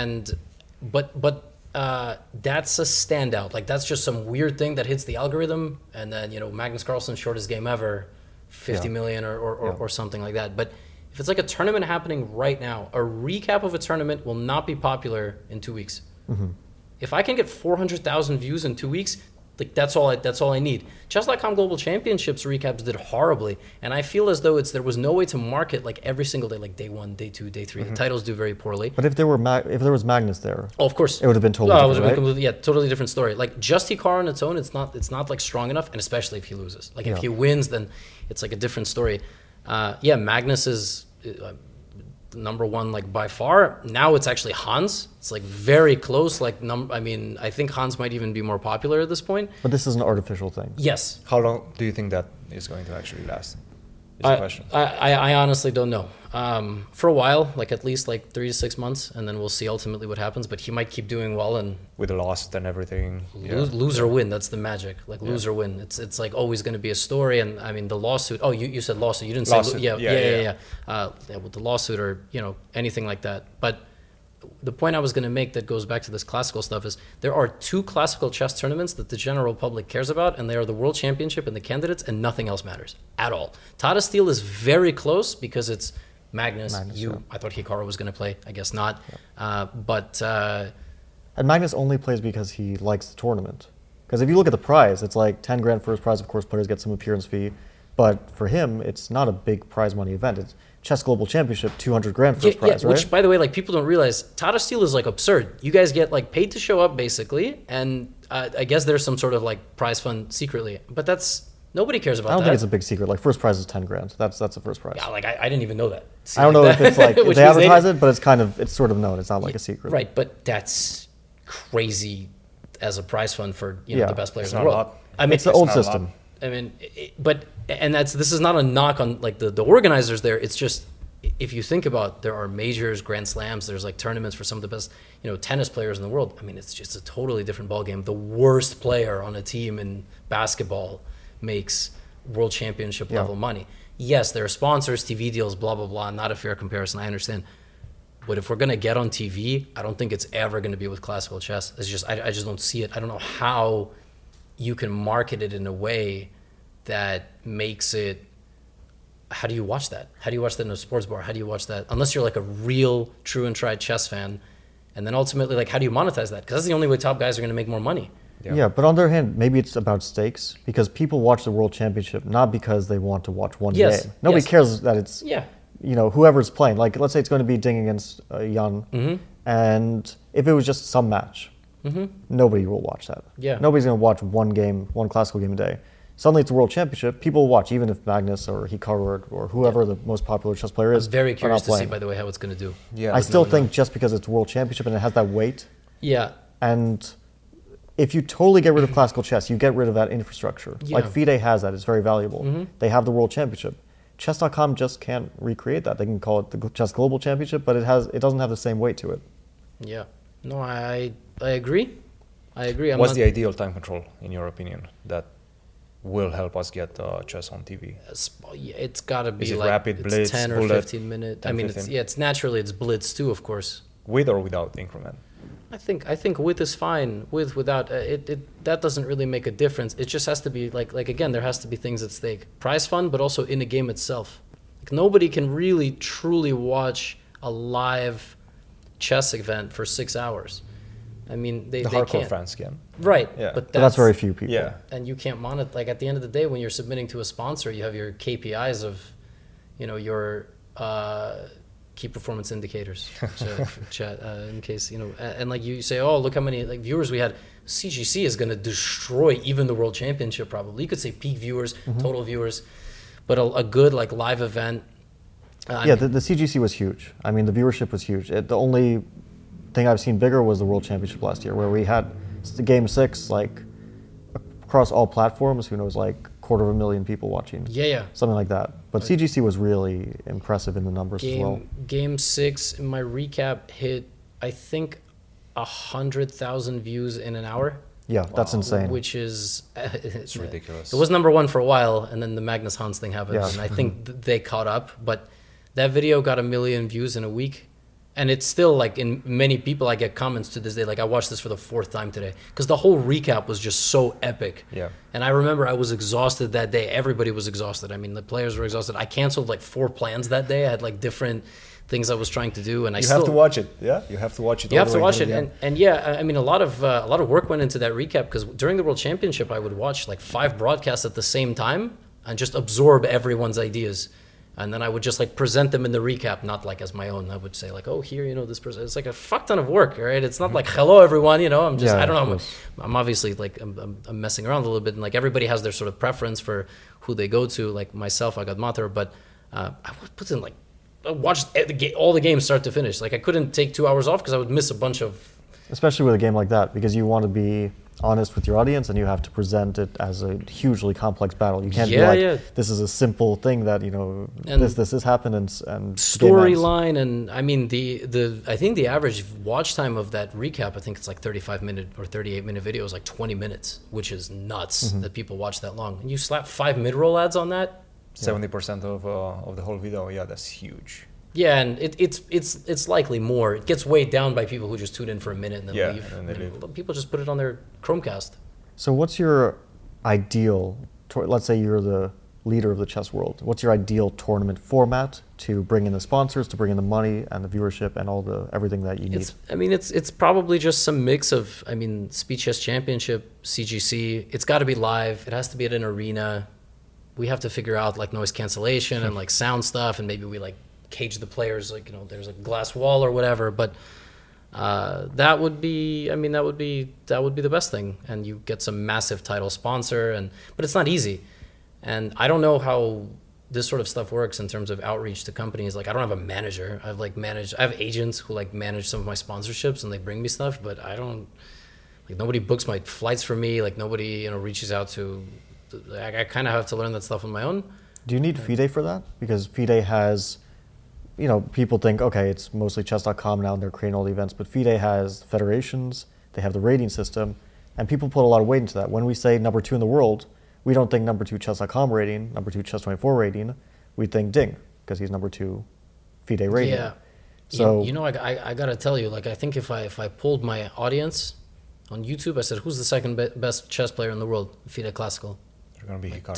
But that's a standout. Like, that's just some weird thing that hits the algorithm, and then Magnus Carlsen, shortest game ever, 50 million or something like that. But if it's like a tournament happening right now, a recap of a tournament will not be popular in 2 weeks. If I can get 400,000 views in 2 weeks, like, that's all I need. Chess.com Global Championships recaps did horribly, and I feel as though there was no way to market like every single day, like day 1, day 2, day 3. The titles do very poorly. But if there was Magnus there, of course, it would have been totally different, right? Totally different story. Like, just Hikaru on its own, it's not like strong enough, and especially if he loses. Like, if he wins, then it's like a different story. Magnus is number 1, like, by far. Now it's actually Hans. It's like very close. Like, I think Hans might even be more popular at this point. But this is an artificial thing. Yes. How long do you think that is going to actually last? Is the question. I honestly don't know. For a while, like at least like 3 to 6 months, and then we'll see ultimately what happens. But he might keep doing well, and with the loss and everything, lose or win. That's the magic. Like, lose or win. It's like always going to be a story. And I mean, the lawsuit. Oh, you said lawsuit. You didn't say lawsuit. With the lawsuit or anything like that. But the point I was going to make that goes back to this classical stuff is there are 2 classical chess tournaments that the general public cares about, and they are the World Championship and the Candidates, and nothing else matters at all. Tata Steel is very close because it's Magnus. I thought Hikaru was going to play. I guess not. And Magnus only plays because he likes the tournament. Because if you look at the prize, it's like 10 grand first prize. Of course, players get some appearance fee. But for him, it's not a big prize money event. It's Chess Global Championship, 200 grand first prize, right? Which, by the way, like, people don't realize, Tata Steel is like absurd. You guys get like paid to show up basically, and I guess there's some sort of like prize fund secretly, but nobody cares about that. I don't think it's a big secret. Like, first prize is 10 grand. That's the first prize. Yeah, like I didn't even know that. See, I don't know if it's like if they advertise it, but it's sort of known. It's not like a secret. Right, but that's crazy as a prize fund for the best players in the world. I mean, it's the old system. I mean, this is not a knock on like the organizers there. It's just, if you think about, there are majors, Grand Slams, there's like tournaments for some of the best, tennis players in the world. I mean, it's just a totally different ballgame. The worst player on a team in basketball makes World Championship level money. Yes, there are sponsors, TV deals, blah, blah, blah. Not a fair comparison, I understand. But if we're going to get on TV, I don't think it's ever going to be with classical chess. It's just, I just don't see it. I don't know how you can market it in a way that makes it. How do you watch that? How do you watch that in a sports bar? How do you watch that? Unless you're like a real, true and tried chess fan. And then ultimately, like, how do you monetize that? Because that's the only way top guys are going to make more money. Yeah, but on the other hand, maybe it's about stakes because people watch the World Championship not because they want to watch one game. Nobody cares that it's whoever's playing. Like let's say it's going to be Ding against Jan, and if it was just some match, nobody will watch that. Yeah, nobody's going to watch one classical game a day. Suddenly it's a World Championship. People will watch even if Magnus or Hikaru or whoever the most popular chess player is. I'm very curious to see, by the way, how it's going to do. Yeah, I still think just because it's a World Championship and it has that weight. Yeah, and if you totally get rid of classical chess, you get rid of that infrastructure. Yeah. Like FIDE has that. It's very valuable. They have the World Championship. Chess.com just can't recreate that. They can call it the Chess Global Championship, but it doesn't have the same weight to it. Yeah. No, I agree. What's the ideal time control, in your opinion, that will help us get chess on TV? It's got to be like rapid blitz, 10 or 15 minutes. I mean, it's naturally it's blitz too, of course. With or without increment? I think with is fine. Without that doesn't really make a difference. It just has to be like again, there has to be things at stake. Prize fund, but also in a game itself. Like, nobody can really truly watch a live chess event for 6 hours. I mean, they hardcore can't. fans can. Right. Yeah. But that's very few people. Yeah. And you can't monitor. Like at the end of the day, when you're submitting to a sponsor, you have your KPIs of, your key performance indicators. Chat, in case and like you say, oh, look how many like viewers we had. CGC is going to destroy even the World Championship. Probably you could say peak viewers, total viewers, but a good like live event. The CGC was huge. I mean, the viewership was huge. The only thing I've seen bigger was the World Championship last year, where we had the Game 6 like across all platforms. Who knows, like 250,000 people watching. Yeah. Something like that. But CGC was really impressive in the numbers as well. Game 6, my recap hit, I think, 100,000 views in an hour. Yeah, that's insane. Which is it's ridiculous. It was number one for a while, and then the Magnus Hans thing happened, and I think they caught up. But that video got 1 million views in a week. And it's still like in many people, I get comments to this day, like I watched this for the 4th time today because the whole recap was just so epic. Yeah. And I remember I was exhausted that day. Everybody was exhausted. I mean, the players were exhausted. I canceled like 4 plans that day. I had like different things I was trying to do, and you have to watch it. Yeah, you have to watch it. You have to watch it, and yeah, I mean, a lot of work went into that recap because during the World Championship, I would watch like 5 broadcasts at the same time and just absorb everyone's ideas. And then I would just like present them in the recap, not like as my own. I would say like, oh, here, this person. It's like a fuck ton of work, right? It's not like, hello, everyone, I'm just, I don't know. I'm obviously like, I'm messing around a little bit. And like everybody has their sort of preference for who they go to. Like myself, I got Mater, but I would put in like, I watched all the games start to finish. Like I couldn't take 2 hours off because I would miss a bunch of. Especially with a game like that, because you want to be honest with your audience and you have to present it as a hugely complex battle. You can't be like, this is a simple thing that, this happened and storyline. And I mean, I think the average watch time of that recap, I think it's like 35-minute or 38-minute video is like 20 minutes, which is nuts that people watch that long. And you slap 5 mid-roll ads on that. 70% of the whole video. Yeah, that's huge. Yeah, and it's likely more. It gets weighed down by people who just tune in for a minute and then leave. And they leave. People just put it on their Chromecast. So what's your ideal, let's say you're the leader of the chess world, what's your ideal tournament format to bring in the sponsors, to bring in the money and the viewership and everything that you need? It's probably just some mix of, Speed Chess Championship, CGC. It's got to be live. It has to be at an arena. We have to figure out like noise cancellation and like sound stuff, and maybe we like cage the players, like there's a glass wall or whatever, but that would be the best thing, and you get some massive title sponsor, but it's not easy, and I don't know how this sort of stuff works in terms of outreach to companies. Like I don't have a manager. I have agents who like manage some of my sponsorships and they bring me stuff, but I don't, like nobody books my flights for me, like nobody reaches out to. I kind of have to learn that stuff on my own. Do you need FIDE for that? Because FIDE has, people think, okay, it's mostly chess.com now and they're creating all the events, but FIDE has federations, they have the rating system, and people put a lot of weight into that. When we say number 2 in the world, we don't think number 2 chess.com rating, number 2 chess24 rating, we think Ding, because he's number 2 FIDE rating. Yeah. So I got to tell you, like I think if I pulled my audience on YouTube, I said, who's the second best chess player in the world? FIDE Classical. Going to be like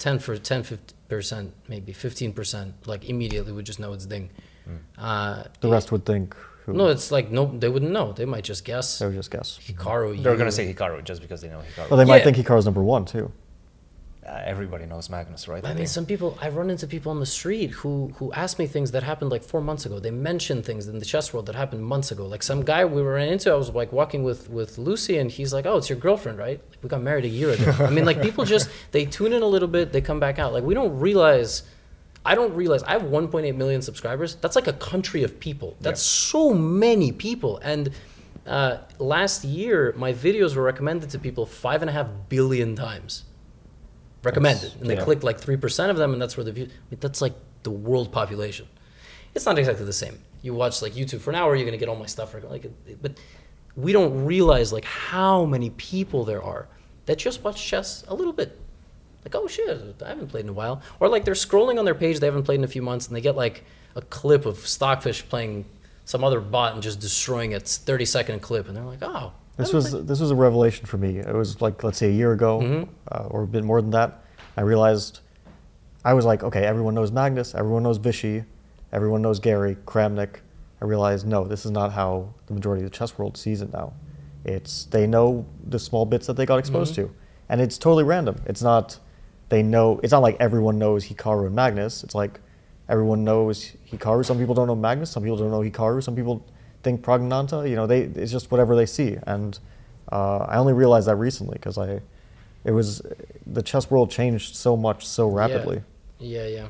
10%, maybe 15%, like immediately would just know it's Ding. The rest would think Who? No, it's like no, they wouldn't know. They might just guess. They would just guess. Hikaru. They're gonna say Hikaru just because they know Hikaru. Well, they might think Hikaru's number 1 too. Everybody knows Magnus, right? I mean, some people. I run into people on the street who ask me things that happened like 4 months ago. They mention things in the chess world that happened months ago. Like some guy we ran into. I was like walking with Lucy, and he's like, "Oh, it's your girlfriend, right? Like, we got married a year ago." I mean, like people just they tune in a little bit, they come back out. Like we don't realize. I don't realize I have 1.8 million subscribers. That's like a country of people. That's so many people. And last year, my videos were recommended to people 5.5 billion times. Recommended, and they clicked like 3% of them, and that's where the view. I mean, that's like the world population. It's not exactly the same. You watch like YouTube for an hour, you're gonna get all my stuff. But we don't realize like how many people there are that just watch chess a little bit. Like, oh shit, I haven't played in a while. Or like they're scrolling on their page, they haven't played in a few months, and they get like a clip of Stockfish playing some other bot and just destroying it. It's 30-second clip, and they're like, oh. This was a revelation for me. It was like, let's say a year ago, or a bit more than that. I realized, I was like, okay, everyone knows Magnus, everyone knows Vishy, everyone knows Gary, Kramnik. I realized, no, this is not how the majority of the chess world sees it now. They know the small bits that they got exposed to. And it's totally random. It's not like everyone knows Hikaru and Magnus. It's like everyone knows Hikaru. Some people don't know Magnus, some people don't know Hikaru, some people think Praggnanandhaa, it's just whatever they see. And I only realized that recently because the chess world changed so much so rapidly. Yeah.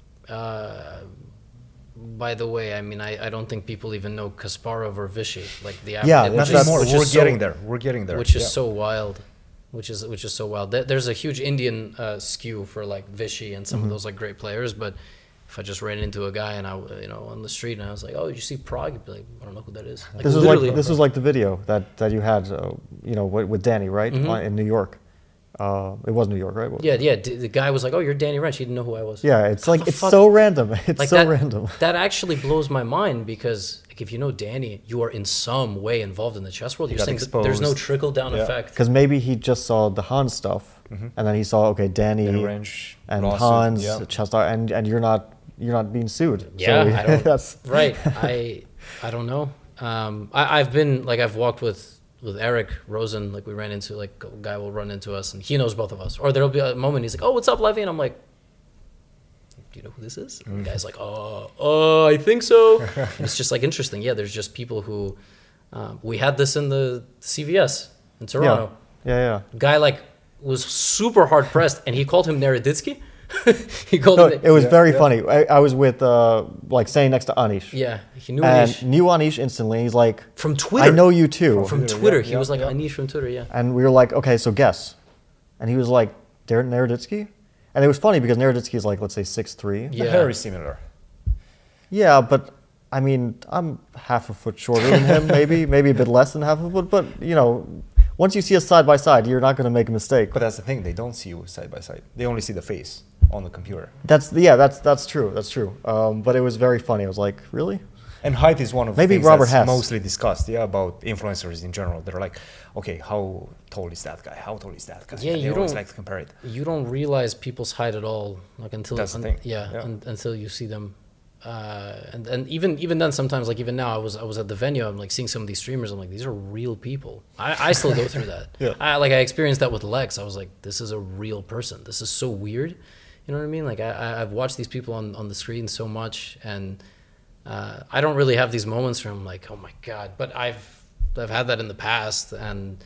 By the way, I mean, I don't think people even know Kasparov or Vishy, like the average. We're getting there. Which is so wild. Which is so wild. There's a huge Indian skew for like Vishy and some of those like great players, but if I just ran into a guy and I, on the street and I was like, "Oh, did you see Prague?" You'd be like, "I don't know who that is." Like, this was like the video that you had, with Danny, right, in New York. It was New York, right? Yeah. The guy was like, "Oh, you're Danny Wrench." He didn't know who I was. Yeah, it's like it's so random. It's like so random. That actually blows my mind because like if you know Danny, you are in some way involved in the chess world. You're saying there's no trickle down effect. Because maybe he just saw the Hans stuff, and then he saw Danny Wrench, and Hans, Chestar, and you're not being sued. Yeah, so right. I don't know. I've walked with Eric Rosen, like we ran into, like a guy will run into us and he knows both of us. Or there'll be a moment he's like, "Oh, what's up, Levy?" And I'm like, "Do you know who this is?" And the guy's like, "Oh, I think so." It's just like interesting. Yeah, there's just people who, we had this in the CVS in Toronto. Yeah. Guy like was super hard pressed and he called him Neraditsky. He called him. It was very funny. I was with standing next to Anish. Yeah, he knew Anish. And knew Anish instantly. He's like, from Twitter. "I know you too." From Twitter. He was like Anish from Twitter. Yeah. And we were like, "Okay, so guess." And he was like, "Neraditsky." And it was funny because Neraditsky is like, let's say 6'3". Yeah, very similar. Yeah, but I mean, I'm half a foot shorter than him, maybe a bit less than half a foot. But once you see us side by side, you're not going to make a mistake. But that's the thing; they don't see you side by side. They only see the face on the computer. That's true. That's true. But it was very funny. I was like, really? And height is one of the things that's mostly discussed. Yeah, about influencers in general. They're like, okay, how tall is that guy? How tall is that guy? Yeah, you always like to compare it. You don't realize people's height at all, like until that's the thing. Until you see them. And even then, sometimes, like even now, I was at the venue. I'm like seeing some of these streamers. I'm like, these are real people. I still go through that. I experienced that with Lex. I was like, this is a real person. This is so weird. You know what I mean? Like I've watched these people on the screen so much, and I don't really have these moments where I'm like, oh my god. But I've had that in the past, and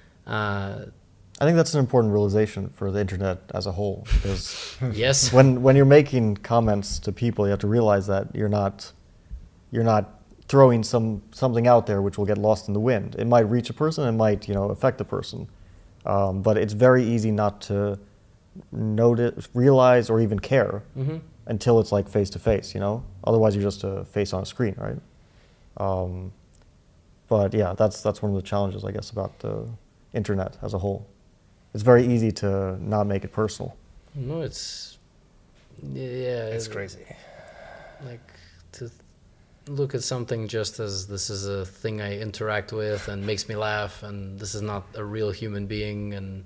I think that's an important realization for the internet as a whole, because yes, when you're making comments to people, you have to realize that you're not throwing something out there which will get lost in the wind. It might reach a person, it might affect a person, but it's very easy not to notice, realize, or even care until it's like face to face. Otherwise you're just a face on a screen, right? But yeah, that's one of the challenges, I guess, about the internet as a whole. It's very easy to not make it personal. No, it's crazy. Like to look at something just as this is a thing I interact with and makes me laugh, and this is not a real human being, and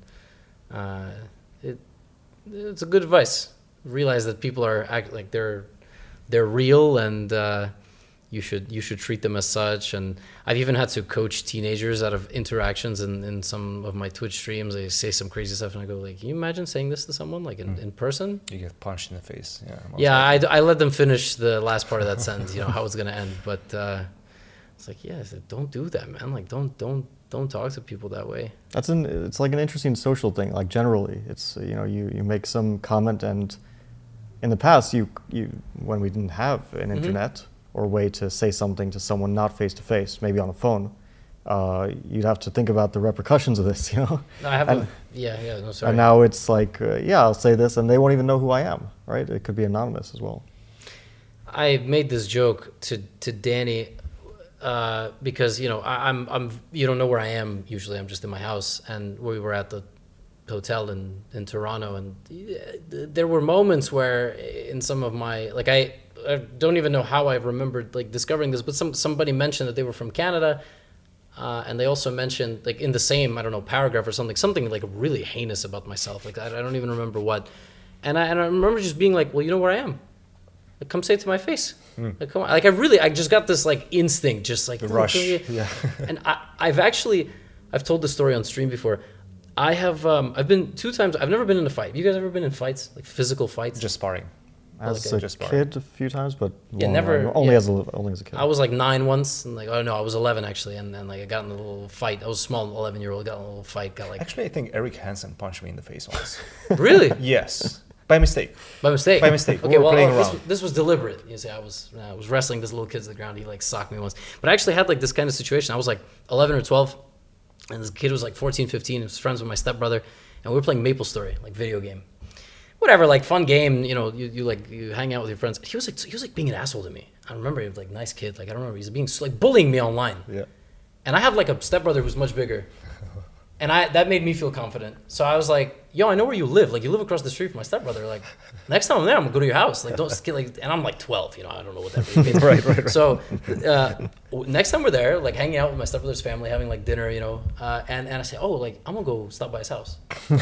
it's a good advice. Realize that people are like they're real, and you should treat them as such. And I've even had to coach teenagers out of interactions in some of my Twitch streams. They say some crazy stuff, and I go like, "Can you imagine saying this to someone like in person?" You get punched in the face. Yeah. I let them finish the last part of that sentence. How it's gonna end, but it's like, yeah, I said, don't do that, man. Like, don't talk to people that way. It's like an interesting social thing. Like generally, it's you make some comment, and in the past, you when we didn't have an internet or way to say something to someone not face to face, maybe on a phone, you'd have to think about the repercussions of this, No, I have no, sorry. And now it's like, I'll say this, and they won't even know who I am, right? It could be anonymous as well. I made this joke to Danny because I'm you don't know where I am usually. I'm just in my house, and we were at the hotel in Toronto, and there were moments where in some of my I don't even know how I remembered like discovering this, but somebody mentioned that they were from Canada, and they also mentioned like in the same paragraph or something like really heinous about myself. Like I don't even remember what, and I remember just being like, well, you know where I am. Like, come say it to my face. Like, come on. Like I just got this like instinct, just like the rush. Yeah. And I've told this story on stream before. I've been 2 times. I've never been in a fight. You guys ever been in fights, like physical fights? Just sparring. As a kid, a few times, but never. Only as a kid. I was like 9 once, and I was 11 actually, and then like I got in a little fight. I was a small 11-year-old, got in a little fight. Actually, I think Eric Hansen punched me in the face once. Really? Yes. By mistake. By mistake. Okay, we were playing around. This was deliberate. You see, I was wrestling this little kid to the ground. He like socked me once, but I actually had like this kind of situation. I was like 11 or 12, and this kid was like 14, 15. He was friends with my stepbrother, and we were playing Maple Story, like video game. Whatever, like fun game, you hang out with your friends. He was like being an asshole to me. I remember he was like nice kid. Like I don't remember, he's being like bullying me online. Yeah. And I have like a stepbrother who's much bigger, and that made me feel confident. So I was like, yo, I know where you live. Like you live across the street from my stepbrother. Like next time I'm there, I'm gonna go to your house. Like don't get like, and I'm like 12. I don't know what that really means. Right. So next time we're there, like hanging out with my stepbrother's family, having like dinner, and I say, oh, like I'm gonna go stop by his house.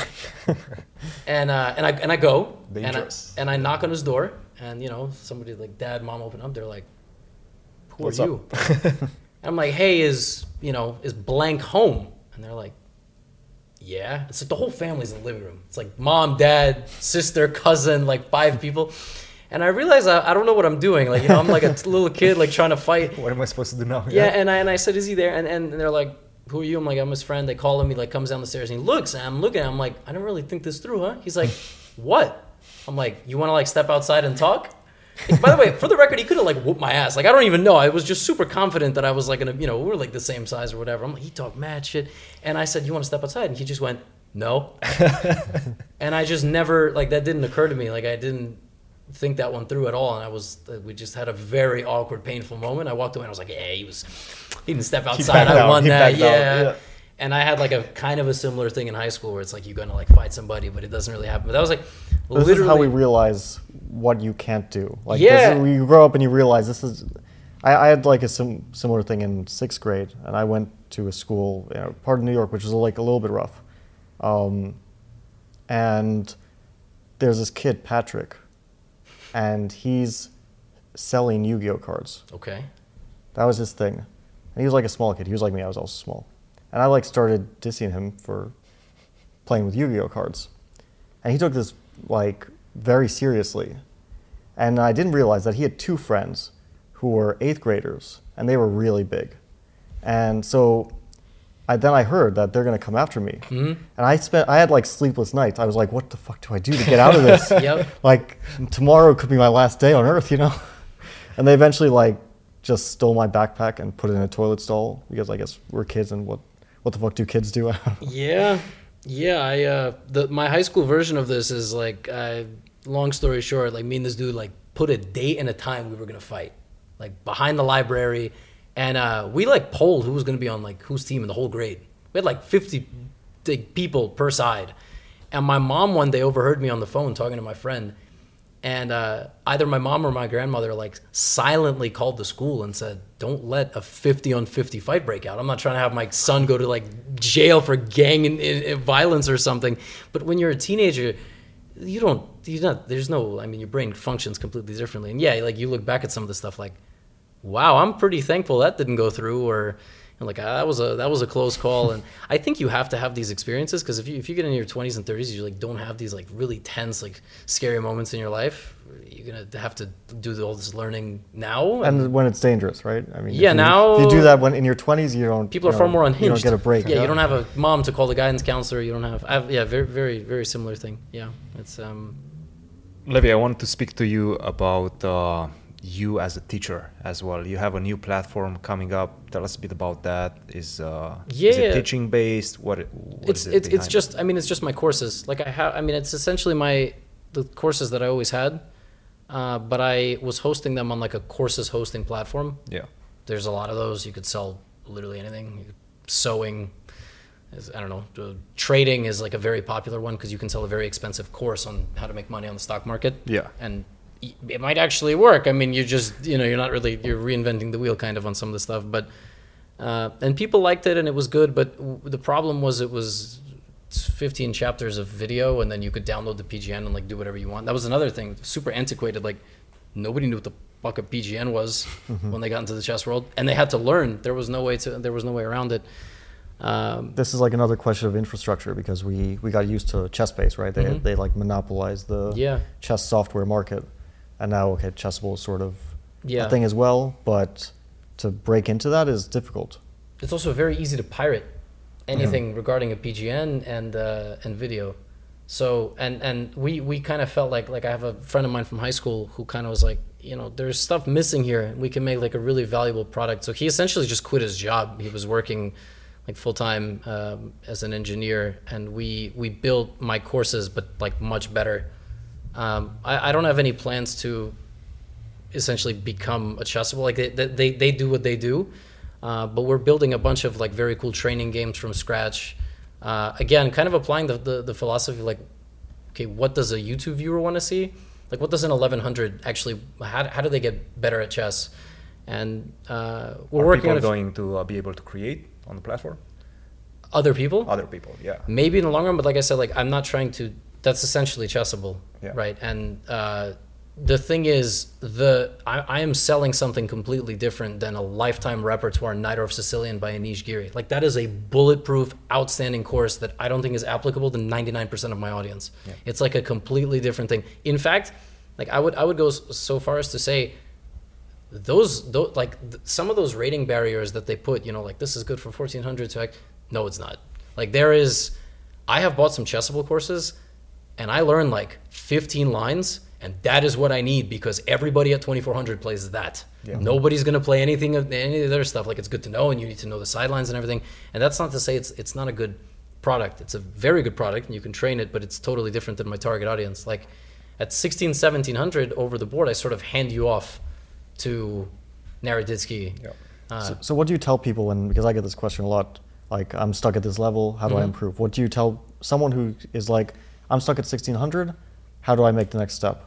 and I go and I knock on his door, and somebody like dad, mom open up. They're like, who are you? I'm like, hey, is blank home? And they're like, yeah. It's like the whole family's in the living room. It's like mom, dad, sister, cousin, like 5 people. And I realize I don't know what I'm doing. Like, I'm like a little kid, like trying to fight. What am I supposed to do now? Yeah, and I said, is he there? And they're like, who are you? I'm like, I'm his friend. They call him. He like comes down the stairs and he looks, and I'm looking at him. I'm like, I didn't really think this through, huh? He's like, what? I'm like, you want to like step outside and talk? Like, by the way, for the record, he could have like whooped my ass. Like, I don't even know. I was just super confident that I was like gonna, we were like the same size or whatever. I'm like, he talked mad shit. And I said, you want to step outside? And he just went, no. And I just never, like, that didn't occur to me. Like, I didn't think that one through at all. And we just had a very awkward, painful moment. I walked away and I was like, yeah, he didn't step outside. I won that. Yeah. And I had like a kind of a similar thing in high school where it's like you're gonna like fight somebody, but it doesn't really happen. But that was like literally. This is how we realize what you can't do. Like, you grow up and you realize this is. I had like a similar thing in 6th grade, and I went to a school, part of New York, which was like a little bit rough. And there's this kid, Patrick, and he's selling Yu-Gi-Oh cards. Okay. That was his thing. And he was like a small kid. He was like me. I was also small. And I like started dissing him for playing with Yu-Gi-Oh cards. And he took this like very seriously. And I didn't realize that he had 2 friends who were 8th graders, and they were really big. And so I heard that they're going to come after me. Mm-hmm. And I had like sleepless nights. I was like, what the fuck do I do to get out of this? Yep. Like tomorrow could be my last day on earth, And they eventually like just stole my backpack and put it in a toilet stall, because I guess we're kids, and what the fuck do kids do? Yeah. My high school version of this is like, long story short, like me and this dude like put a date and a time we were gonna fight, like behind the library, and we like polled who was gonna be on like whose team in the whole grade. We had like 50 people per side, and my mom one day overheard me on the phone talking to my friend, and either my mom or my grandmother like silently called the school and said, don't let a 50-on-50 fight break out. I'm not trying to have my son go to like jail for gang and violence or something. But when you're a teenager, your brain functions completely differently. And yeah, like you look back at some of the stuff like, wow, I'm pretty thankful that didn't go through, or like that was a close call. And I think you have to have these experiences, because if you get in your 20s and 30s, you like don't have these like really tense, like scary moments in your life. You're gonna have to do all this learning now, and when it's dangerous, right? I mean, now if you do that when in your 20s, you don't. People are far more unhinged. You don't get a break. Yeah, you don't have a mom to call the guidance counselor. You don't have. Very, very, very similar thing. Yeah, it's. Levi, I want to speak to you about you as a teacher as well. You have a new platform coming up. Tell us a bit about that. Is it teaching based? It's just. I mean, it's just my courses. Like it's essentially the courses that I always had. But I was hosting them on like a courses hosting platform. Yeah. There's a lot of those. You could sell literally anything. Sewing, trading is like a very popular one, because you can sell a very expensive course on how to make money on the stock market. Yeah. And it might actually work. I mean, you're reinventing the wheel kind of on some of the stuff, but, and people liked it and it was good. But the problem was it was 15 chapters of video, and then you could download the PGN and like do whatever you want. That was another thing, super antiquated. Like nobody knew what the fuck a PGN was when they got into the chess world, and they had to learn. There was no way around it. This is like another question of infrastructure, because we got used to ChessBase, right? They like monopolized the chess software market, and now Chessable is sort of a thing as well. But to break into that is difficult. It's also very easy to pirate anything regarding a PGN and video. So and we kind of felt like I have a friend of mine from high school who kind of was like, there's stuff missing here, and we can make like a really valuable product. So he essentially just quit his job. He was working like full time as an engineer, and we built my courses, but like much better. I don't have any plans to essentially become a Chessable. Like they do what they do. But we're building a bunch of like very cool training games from scratch. Again, kind of applying the philosophy of like, okay, what does a YouTube viewer want to see? Like, what does an 1100 actually? How do they get better at chess? And we're working on. Are people going to be able to create on the platform? Other people, yeah. Maybe in the long run, but like I said, like I'm not trying to. That's essentially Chessable, right? And the thing is, I am selling something completely different than a lifetime repertoire Najdorf Sicilian by Anish Giri. Like that is a bulletproof, outstanding course that I don't think is applicable to 99% of my audience. Yeah. It's like a completely different thing. In fact, like I would go so far as to say, some of those rating barriers that they put, like this is good for 1400. So no, it's not. Like I have bought some Chessable courses, and I learned like 15 lines. And that is what I need, because everybody at 2400 plays that. Yeah. Nobody's going to play any of the other stuff. Like it's good to know, and you need to know the sidelines and everything. And that's not to say it's not a good product. It's a very good product, and you can train it, but it's totally different than my target audience. Like at 1700 over the board, I sort of hand you off to Naroditsky. Yeah. So what do you tell people because I get this question a lot, like I'm stuck at this level, how do I improve? What do you tell someone who is like, I'm stuck at 1600, how do I make the next step?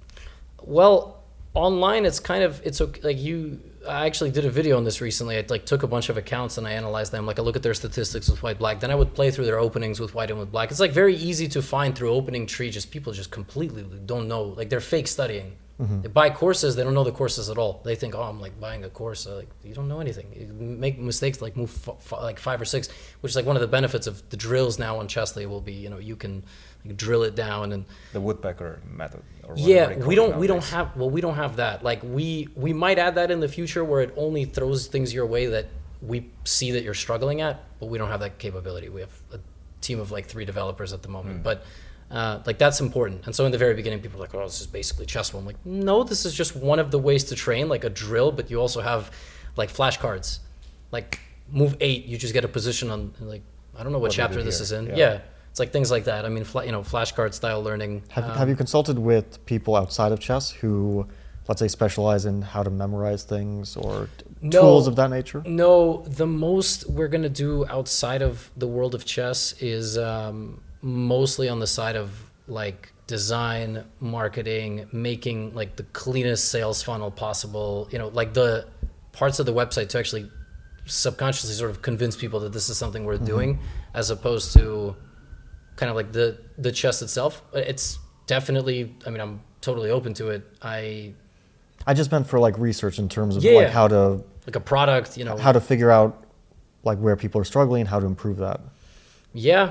Well, online it's okay. Like I actually did a video on this recently. I like took a bunch of accounts and I analyzed them. Like I look at their statistics with white, black. Then I would play through their openings with white and with black. It's like very easy to find through opening tree. Just people just completely don't know. Like they're fake studying. They buy courses. They don't know the courses at all. They think, oh, I'm like buying a course. Like you don't know anything. You make mistakes like move like 5 or 6, which is like one of the benefits of the drills now on Chessly will be, you can drill it down and the woodpecker method. We don't have that. Like we might add that in the future where it only throws things your way that we see that you're struggling at, but we don't have that capability. We have a team of like 3 developers at the moment, but like that's important. And so in the very beginning, people are like, oh, this is basically Chessable. I'm like, no, this is just one of the ways to train, like a drill, but you also have like flashcards. Like move 8, you just get a position on, like, I don't know what chapter this is in. Yeah. It's like things like that. I mean, flashcard style learning. Have you consulted with people outside of chess who, let's say, specialize in how to memorize things or tools of that nature? No, the most we're going to do outside of the world of chess is mostly on the side of like design, marketing, making like the cleanest sales funnel possible, like the parts of the website to actually subconsciously sort of convince people that this is something worth doing, as opposed to kind of like the chess itself. It's definitely, I mean, I'm totally open to it. I I just meant for like research in terms of like how to like a product, how to figure out like where people are struggling, how to improve that. Yeah,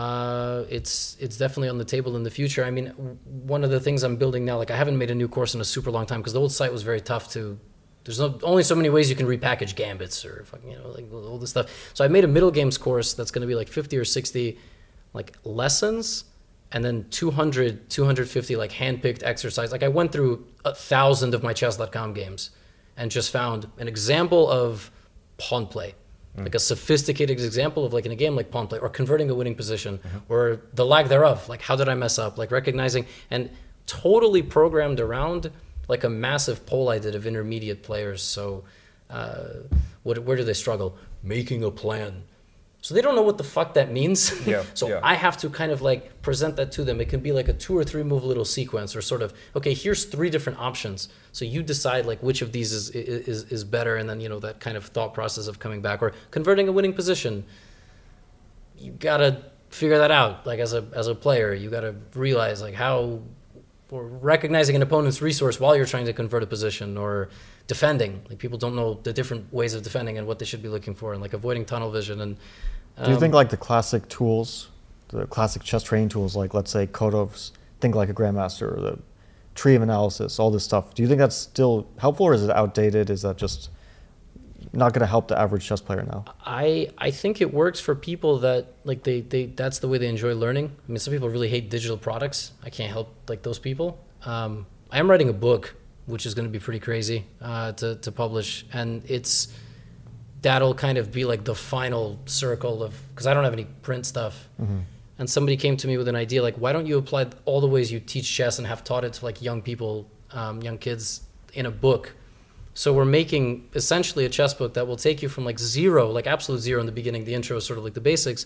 it's definitely on the table in the future. I mean, one of the things I'm building now, like I haven't made a new course in a super long time because the old site was very tough to. There's only so many ways you can repackage gambits or like all this stuff. So I made a middle games course that's going to be like 50 or 60 like lessons, and then 250 like handpicked exercise. Like I went through 1,000 of my chess.com games and just found an example of pawn play. Like a sophisticated example of like in a game like pawn play or converting a winning position or the lack thereof. Like how did I mess up? Like recognizing and totally programmed around like a massive poll I did of intermediate players. So where do they struggle? Making a plan. So they don't know what the fuck that means. I have to kind of like present that to them. It can be like a 2 or 3 move little sequence or sort of, okay, here's 3 different options. So you decide like which of these is better. And then, that kind of thought process of coming back or converting a winning position. You got to figure that out. Like as a player, you got to realize like how, or recognizing an opponent's resource while you're trying to convert a position or defending. Like people don't know the different ways of defending and what they should be looking for and like avoiding tunnel vision. And do you think like the classic tools, the classic chess training tools, like let's say Kotov's Think Like a Grandmaster or the tree of analysis, all this stuff, do you think that's still helpful or is it outdated? Is that just not going to help the average chess player now? I think it works for people that like they that's the way they enjoy learning. I mean, some people really hate digital products. I can't help like those people. I am writing a book, which is going to be pretty crazy to publish, and that'll kind of be like the final circle of, because I don't have any print stuff. And somebody came to me with an idea like, why don't you apply all the ways you teach chess and have taught it to like young people, young kids in a book? So we're making essentially a chess book that will take you from like zero, like absolute zero in the beginning, the intro is sort of like the basics,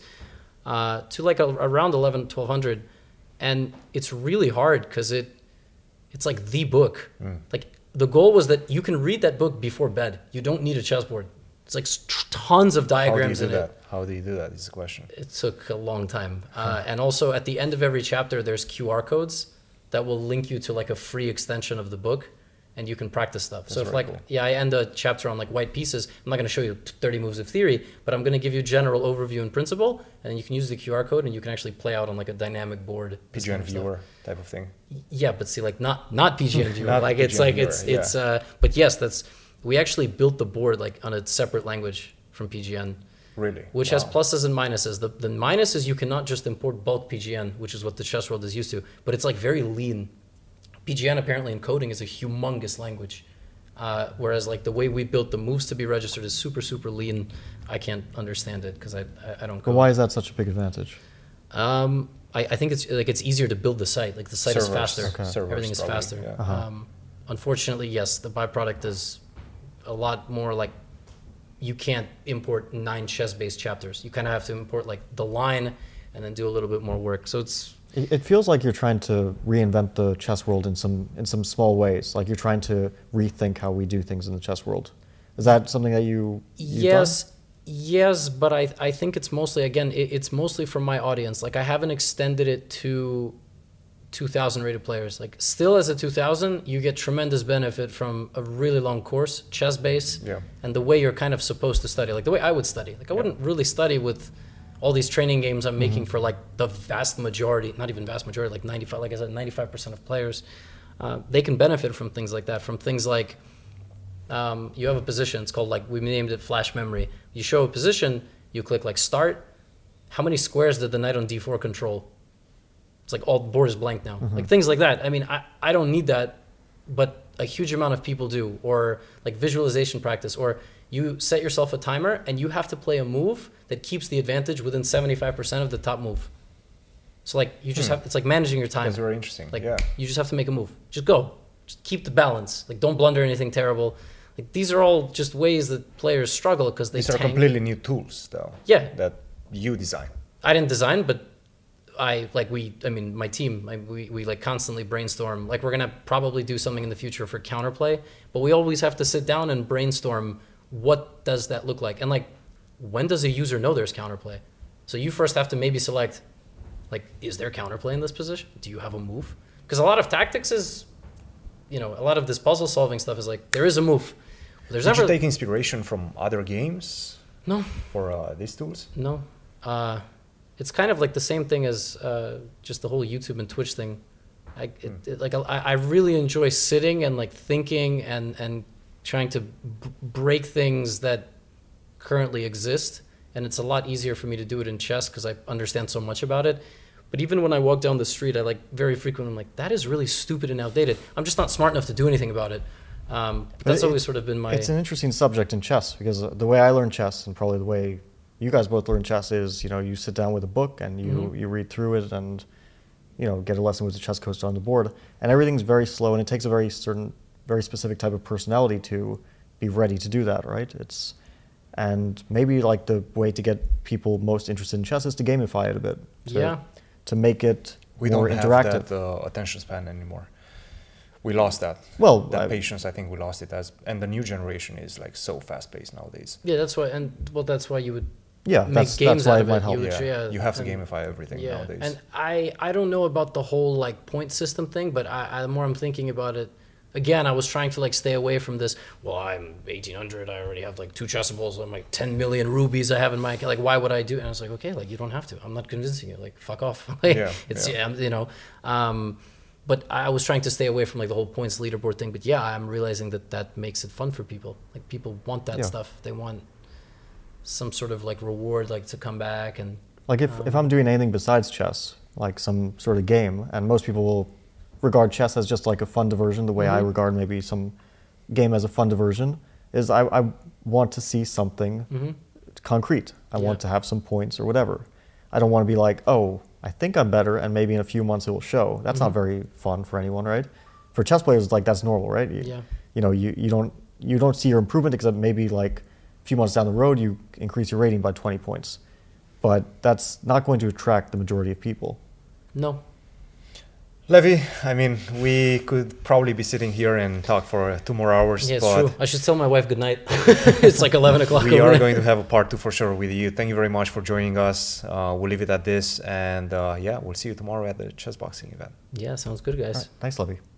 to like around 1200. And it's really hard because it's like the book. Like the goal was that you can read that book before bed. You don't need a chessboard. It's like tons of diagrams in it. How do you do that is the question. It took a long time. And also at the end of every chapter, there's QR codes that will link you to like a free extension of the book and you can practice stuff. That's so if like, cool. I end a chapter on like white pieces, I'm not going to show you 30 moves of theory, but I'm going to give you general overview and principle, and you can use the QR code and you can actually play out on like a dynamic board. PGN viewer type of thing. Yeah, but see, like not PGN viewer. Not like PGN it's like viewer, but yes, we actually built the board like on a separate language from PGN. Really? Which has pluses and minuses. The minus is you cannot just import bulk PGN, which is what the chess world is used to, but it's like very lean. PGN apparently in coding is a humongous language, whereas like the way we built the moves to be registered is super, super lean. I can't understand it because I don't code. But why is that such a big advantage? I think it's easier to build the site. Like the site is faster. Okay. Everything is faster. Yeah. Unfortunately, yes, the byproduct is a lot more like you can't import 9 chess-based chapters. You kind of have to import like the line and then do a little bit more work. So it feels like you're trying to reinvent the chess world in some small ways. Like you're trying to rethink how we do things in the chess world. Is that something that you Yes, but I think it's mostly, again, it's mostly from my audience. Like I haven't extended it to 2,000 rated players. Like still as a 2,000, you get tremendous benefit from a really long course, chess base, and the way you're kind of supposed to study. Like the way I would study. Like I wouldn't really study with all these training games I'm making for like the vast majority, not even vast majority, like 95, like I said, 95% of players. They can benefit from things like that, from things like you have a position, it's called like, we named it flash memory. You show a position, you click like start. How many squares did the knight on d4 control? It's like all the board is blank now. Like things like that. I mean, I don't need that, but a huge amount of people do. Or like visualization practice, or you set yourself a timer and you have to play a move that keeps the advantage within 75% of the top move. So like you just have, it's like managing your time. That's very interesting. Like you just have to make a move. Just go. Just keep the balance. Like don't blunder anything terrible. Like these are all just ways that players struggle because they These are completely new tools though. Yeah. That you design. I didn't design, but my team, we like constantly brainstorm. Like we're going to probably do something in the future for counterplay, but we always have to sit down and brainstorm what does that look like? And like, when does a user know there's counterplay? So you first have to maybe select, like, is there counterplay in this position? Do you have a move? Because a lot of tactics is, a lot of this puzzle solving stuff is like there is a move. Did you take inspiration from other games? No. For these tools? No. It's kind of like the same thing as just the whole YouTube and Twitch thing. I really enjoy sitting and like thinking and trying to break things that currently exist, and it's a lot easier for me to do it in chess because I understand so much about it. But even when I walk down the street, I like very frequently I'm like, that is really stupid and outdated. I'm just not smart enough to do anything about it. But that's always sort of been my... It's an interesting subject in chess because the way I learn chess and probably the way you guys both learn chess is, you sit down with a book and you read through it and, get a lesson with the chess coach on the board. And everything's very slow and it takes a very specific type of personality to be ready to do that, right? And maybe like the way to get people most interested in chess is to gamify it a bit. To make it more interactive. We don't have that attention span anymore. We lost that. Well, patience, I think we lost it and the new generation is like so fast paced nowadays. Yeah, that's why, that's why you would make games out of it. You have to gamify everything nowadays. And I don't know about the whole like point system thing, but the more I'm thinking about it, again, I was trying to like stay away from this. Well, I'm 1800. I already have like 2 chessables. I'm like 10 million rubies I have in my like. Why would I do? And I was like, okay, like you don't have to. I'm not convincing you. Like fuck off. But I was trying to stay away from like the whole points leaderboard thing. But I'm realizing that makes it fun for people. Like people want that stuff. They want some sort of like reward, like to come back and. Like if I'm doing anything besides chess, like some sort of game, and most people will regard chess as just like a fun diversion, the way I regard maybe some game as a fun diversion, is I want to see something concrete. I want to have some points or whatever. I don't want to be like, oh, I think I'm better, and maybe in a few months it will show. That's not very fun for anyone, right? For chess players, like that's normal, right? You don't see your improvement except maybe like a few months down the road you increase your rating by 20 points. But that's not going to attract the majority of people. No. Levy, I mean, we could probably be sitting here and talk for 2 more hours. Yeah, it's true. I should tell my wife good night. It's like 11 o'clock. We are going to have a part 2 for sure with you. Thank you very much for joining us. We'll leave it at this. And we'll see you tomorrow at the chess boxing event. Yeah, sounds good, guys. Right. Thanks, Levy.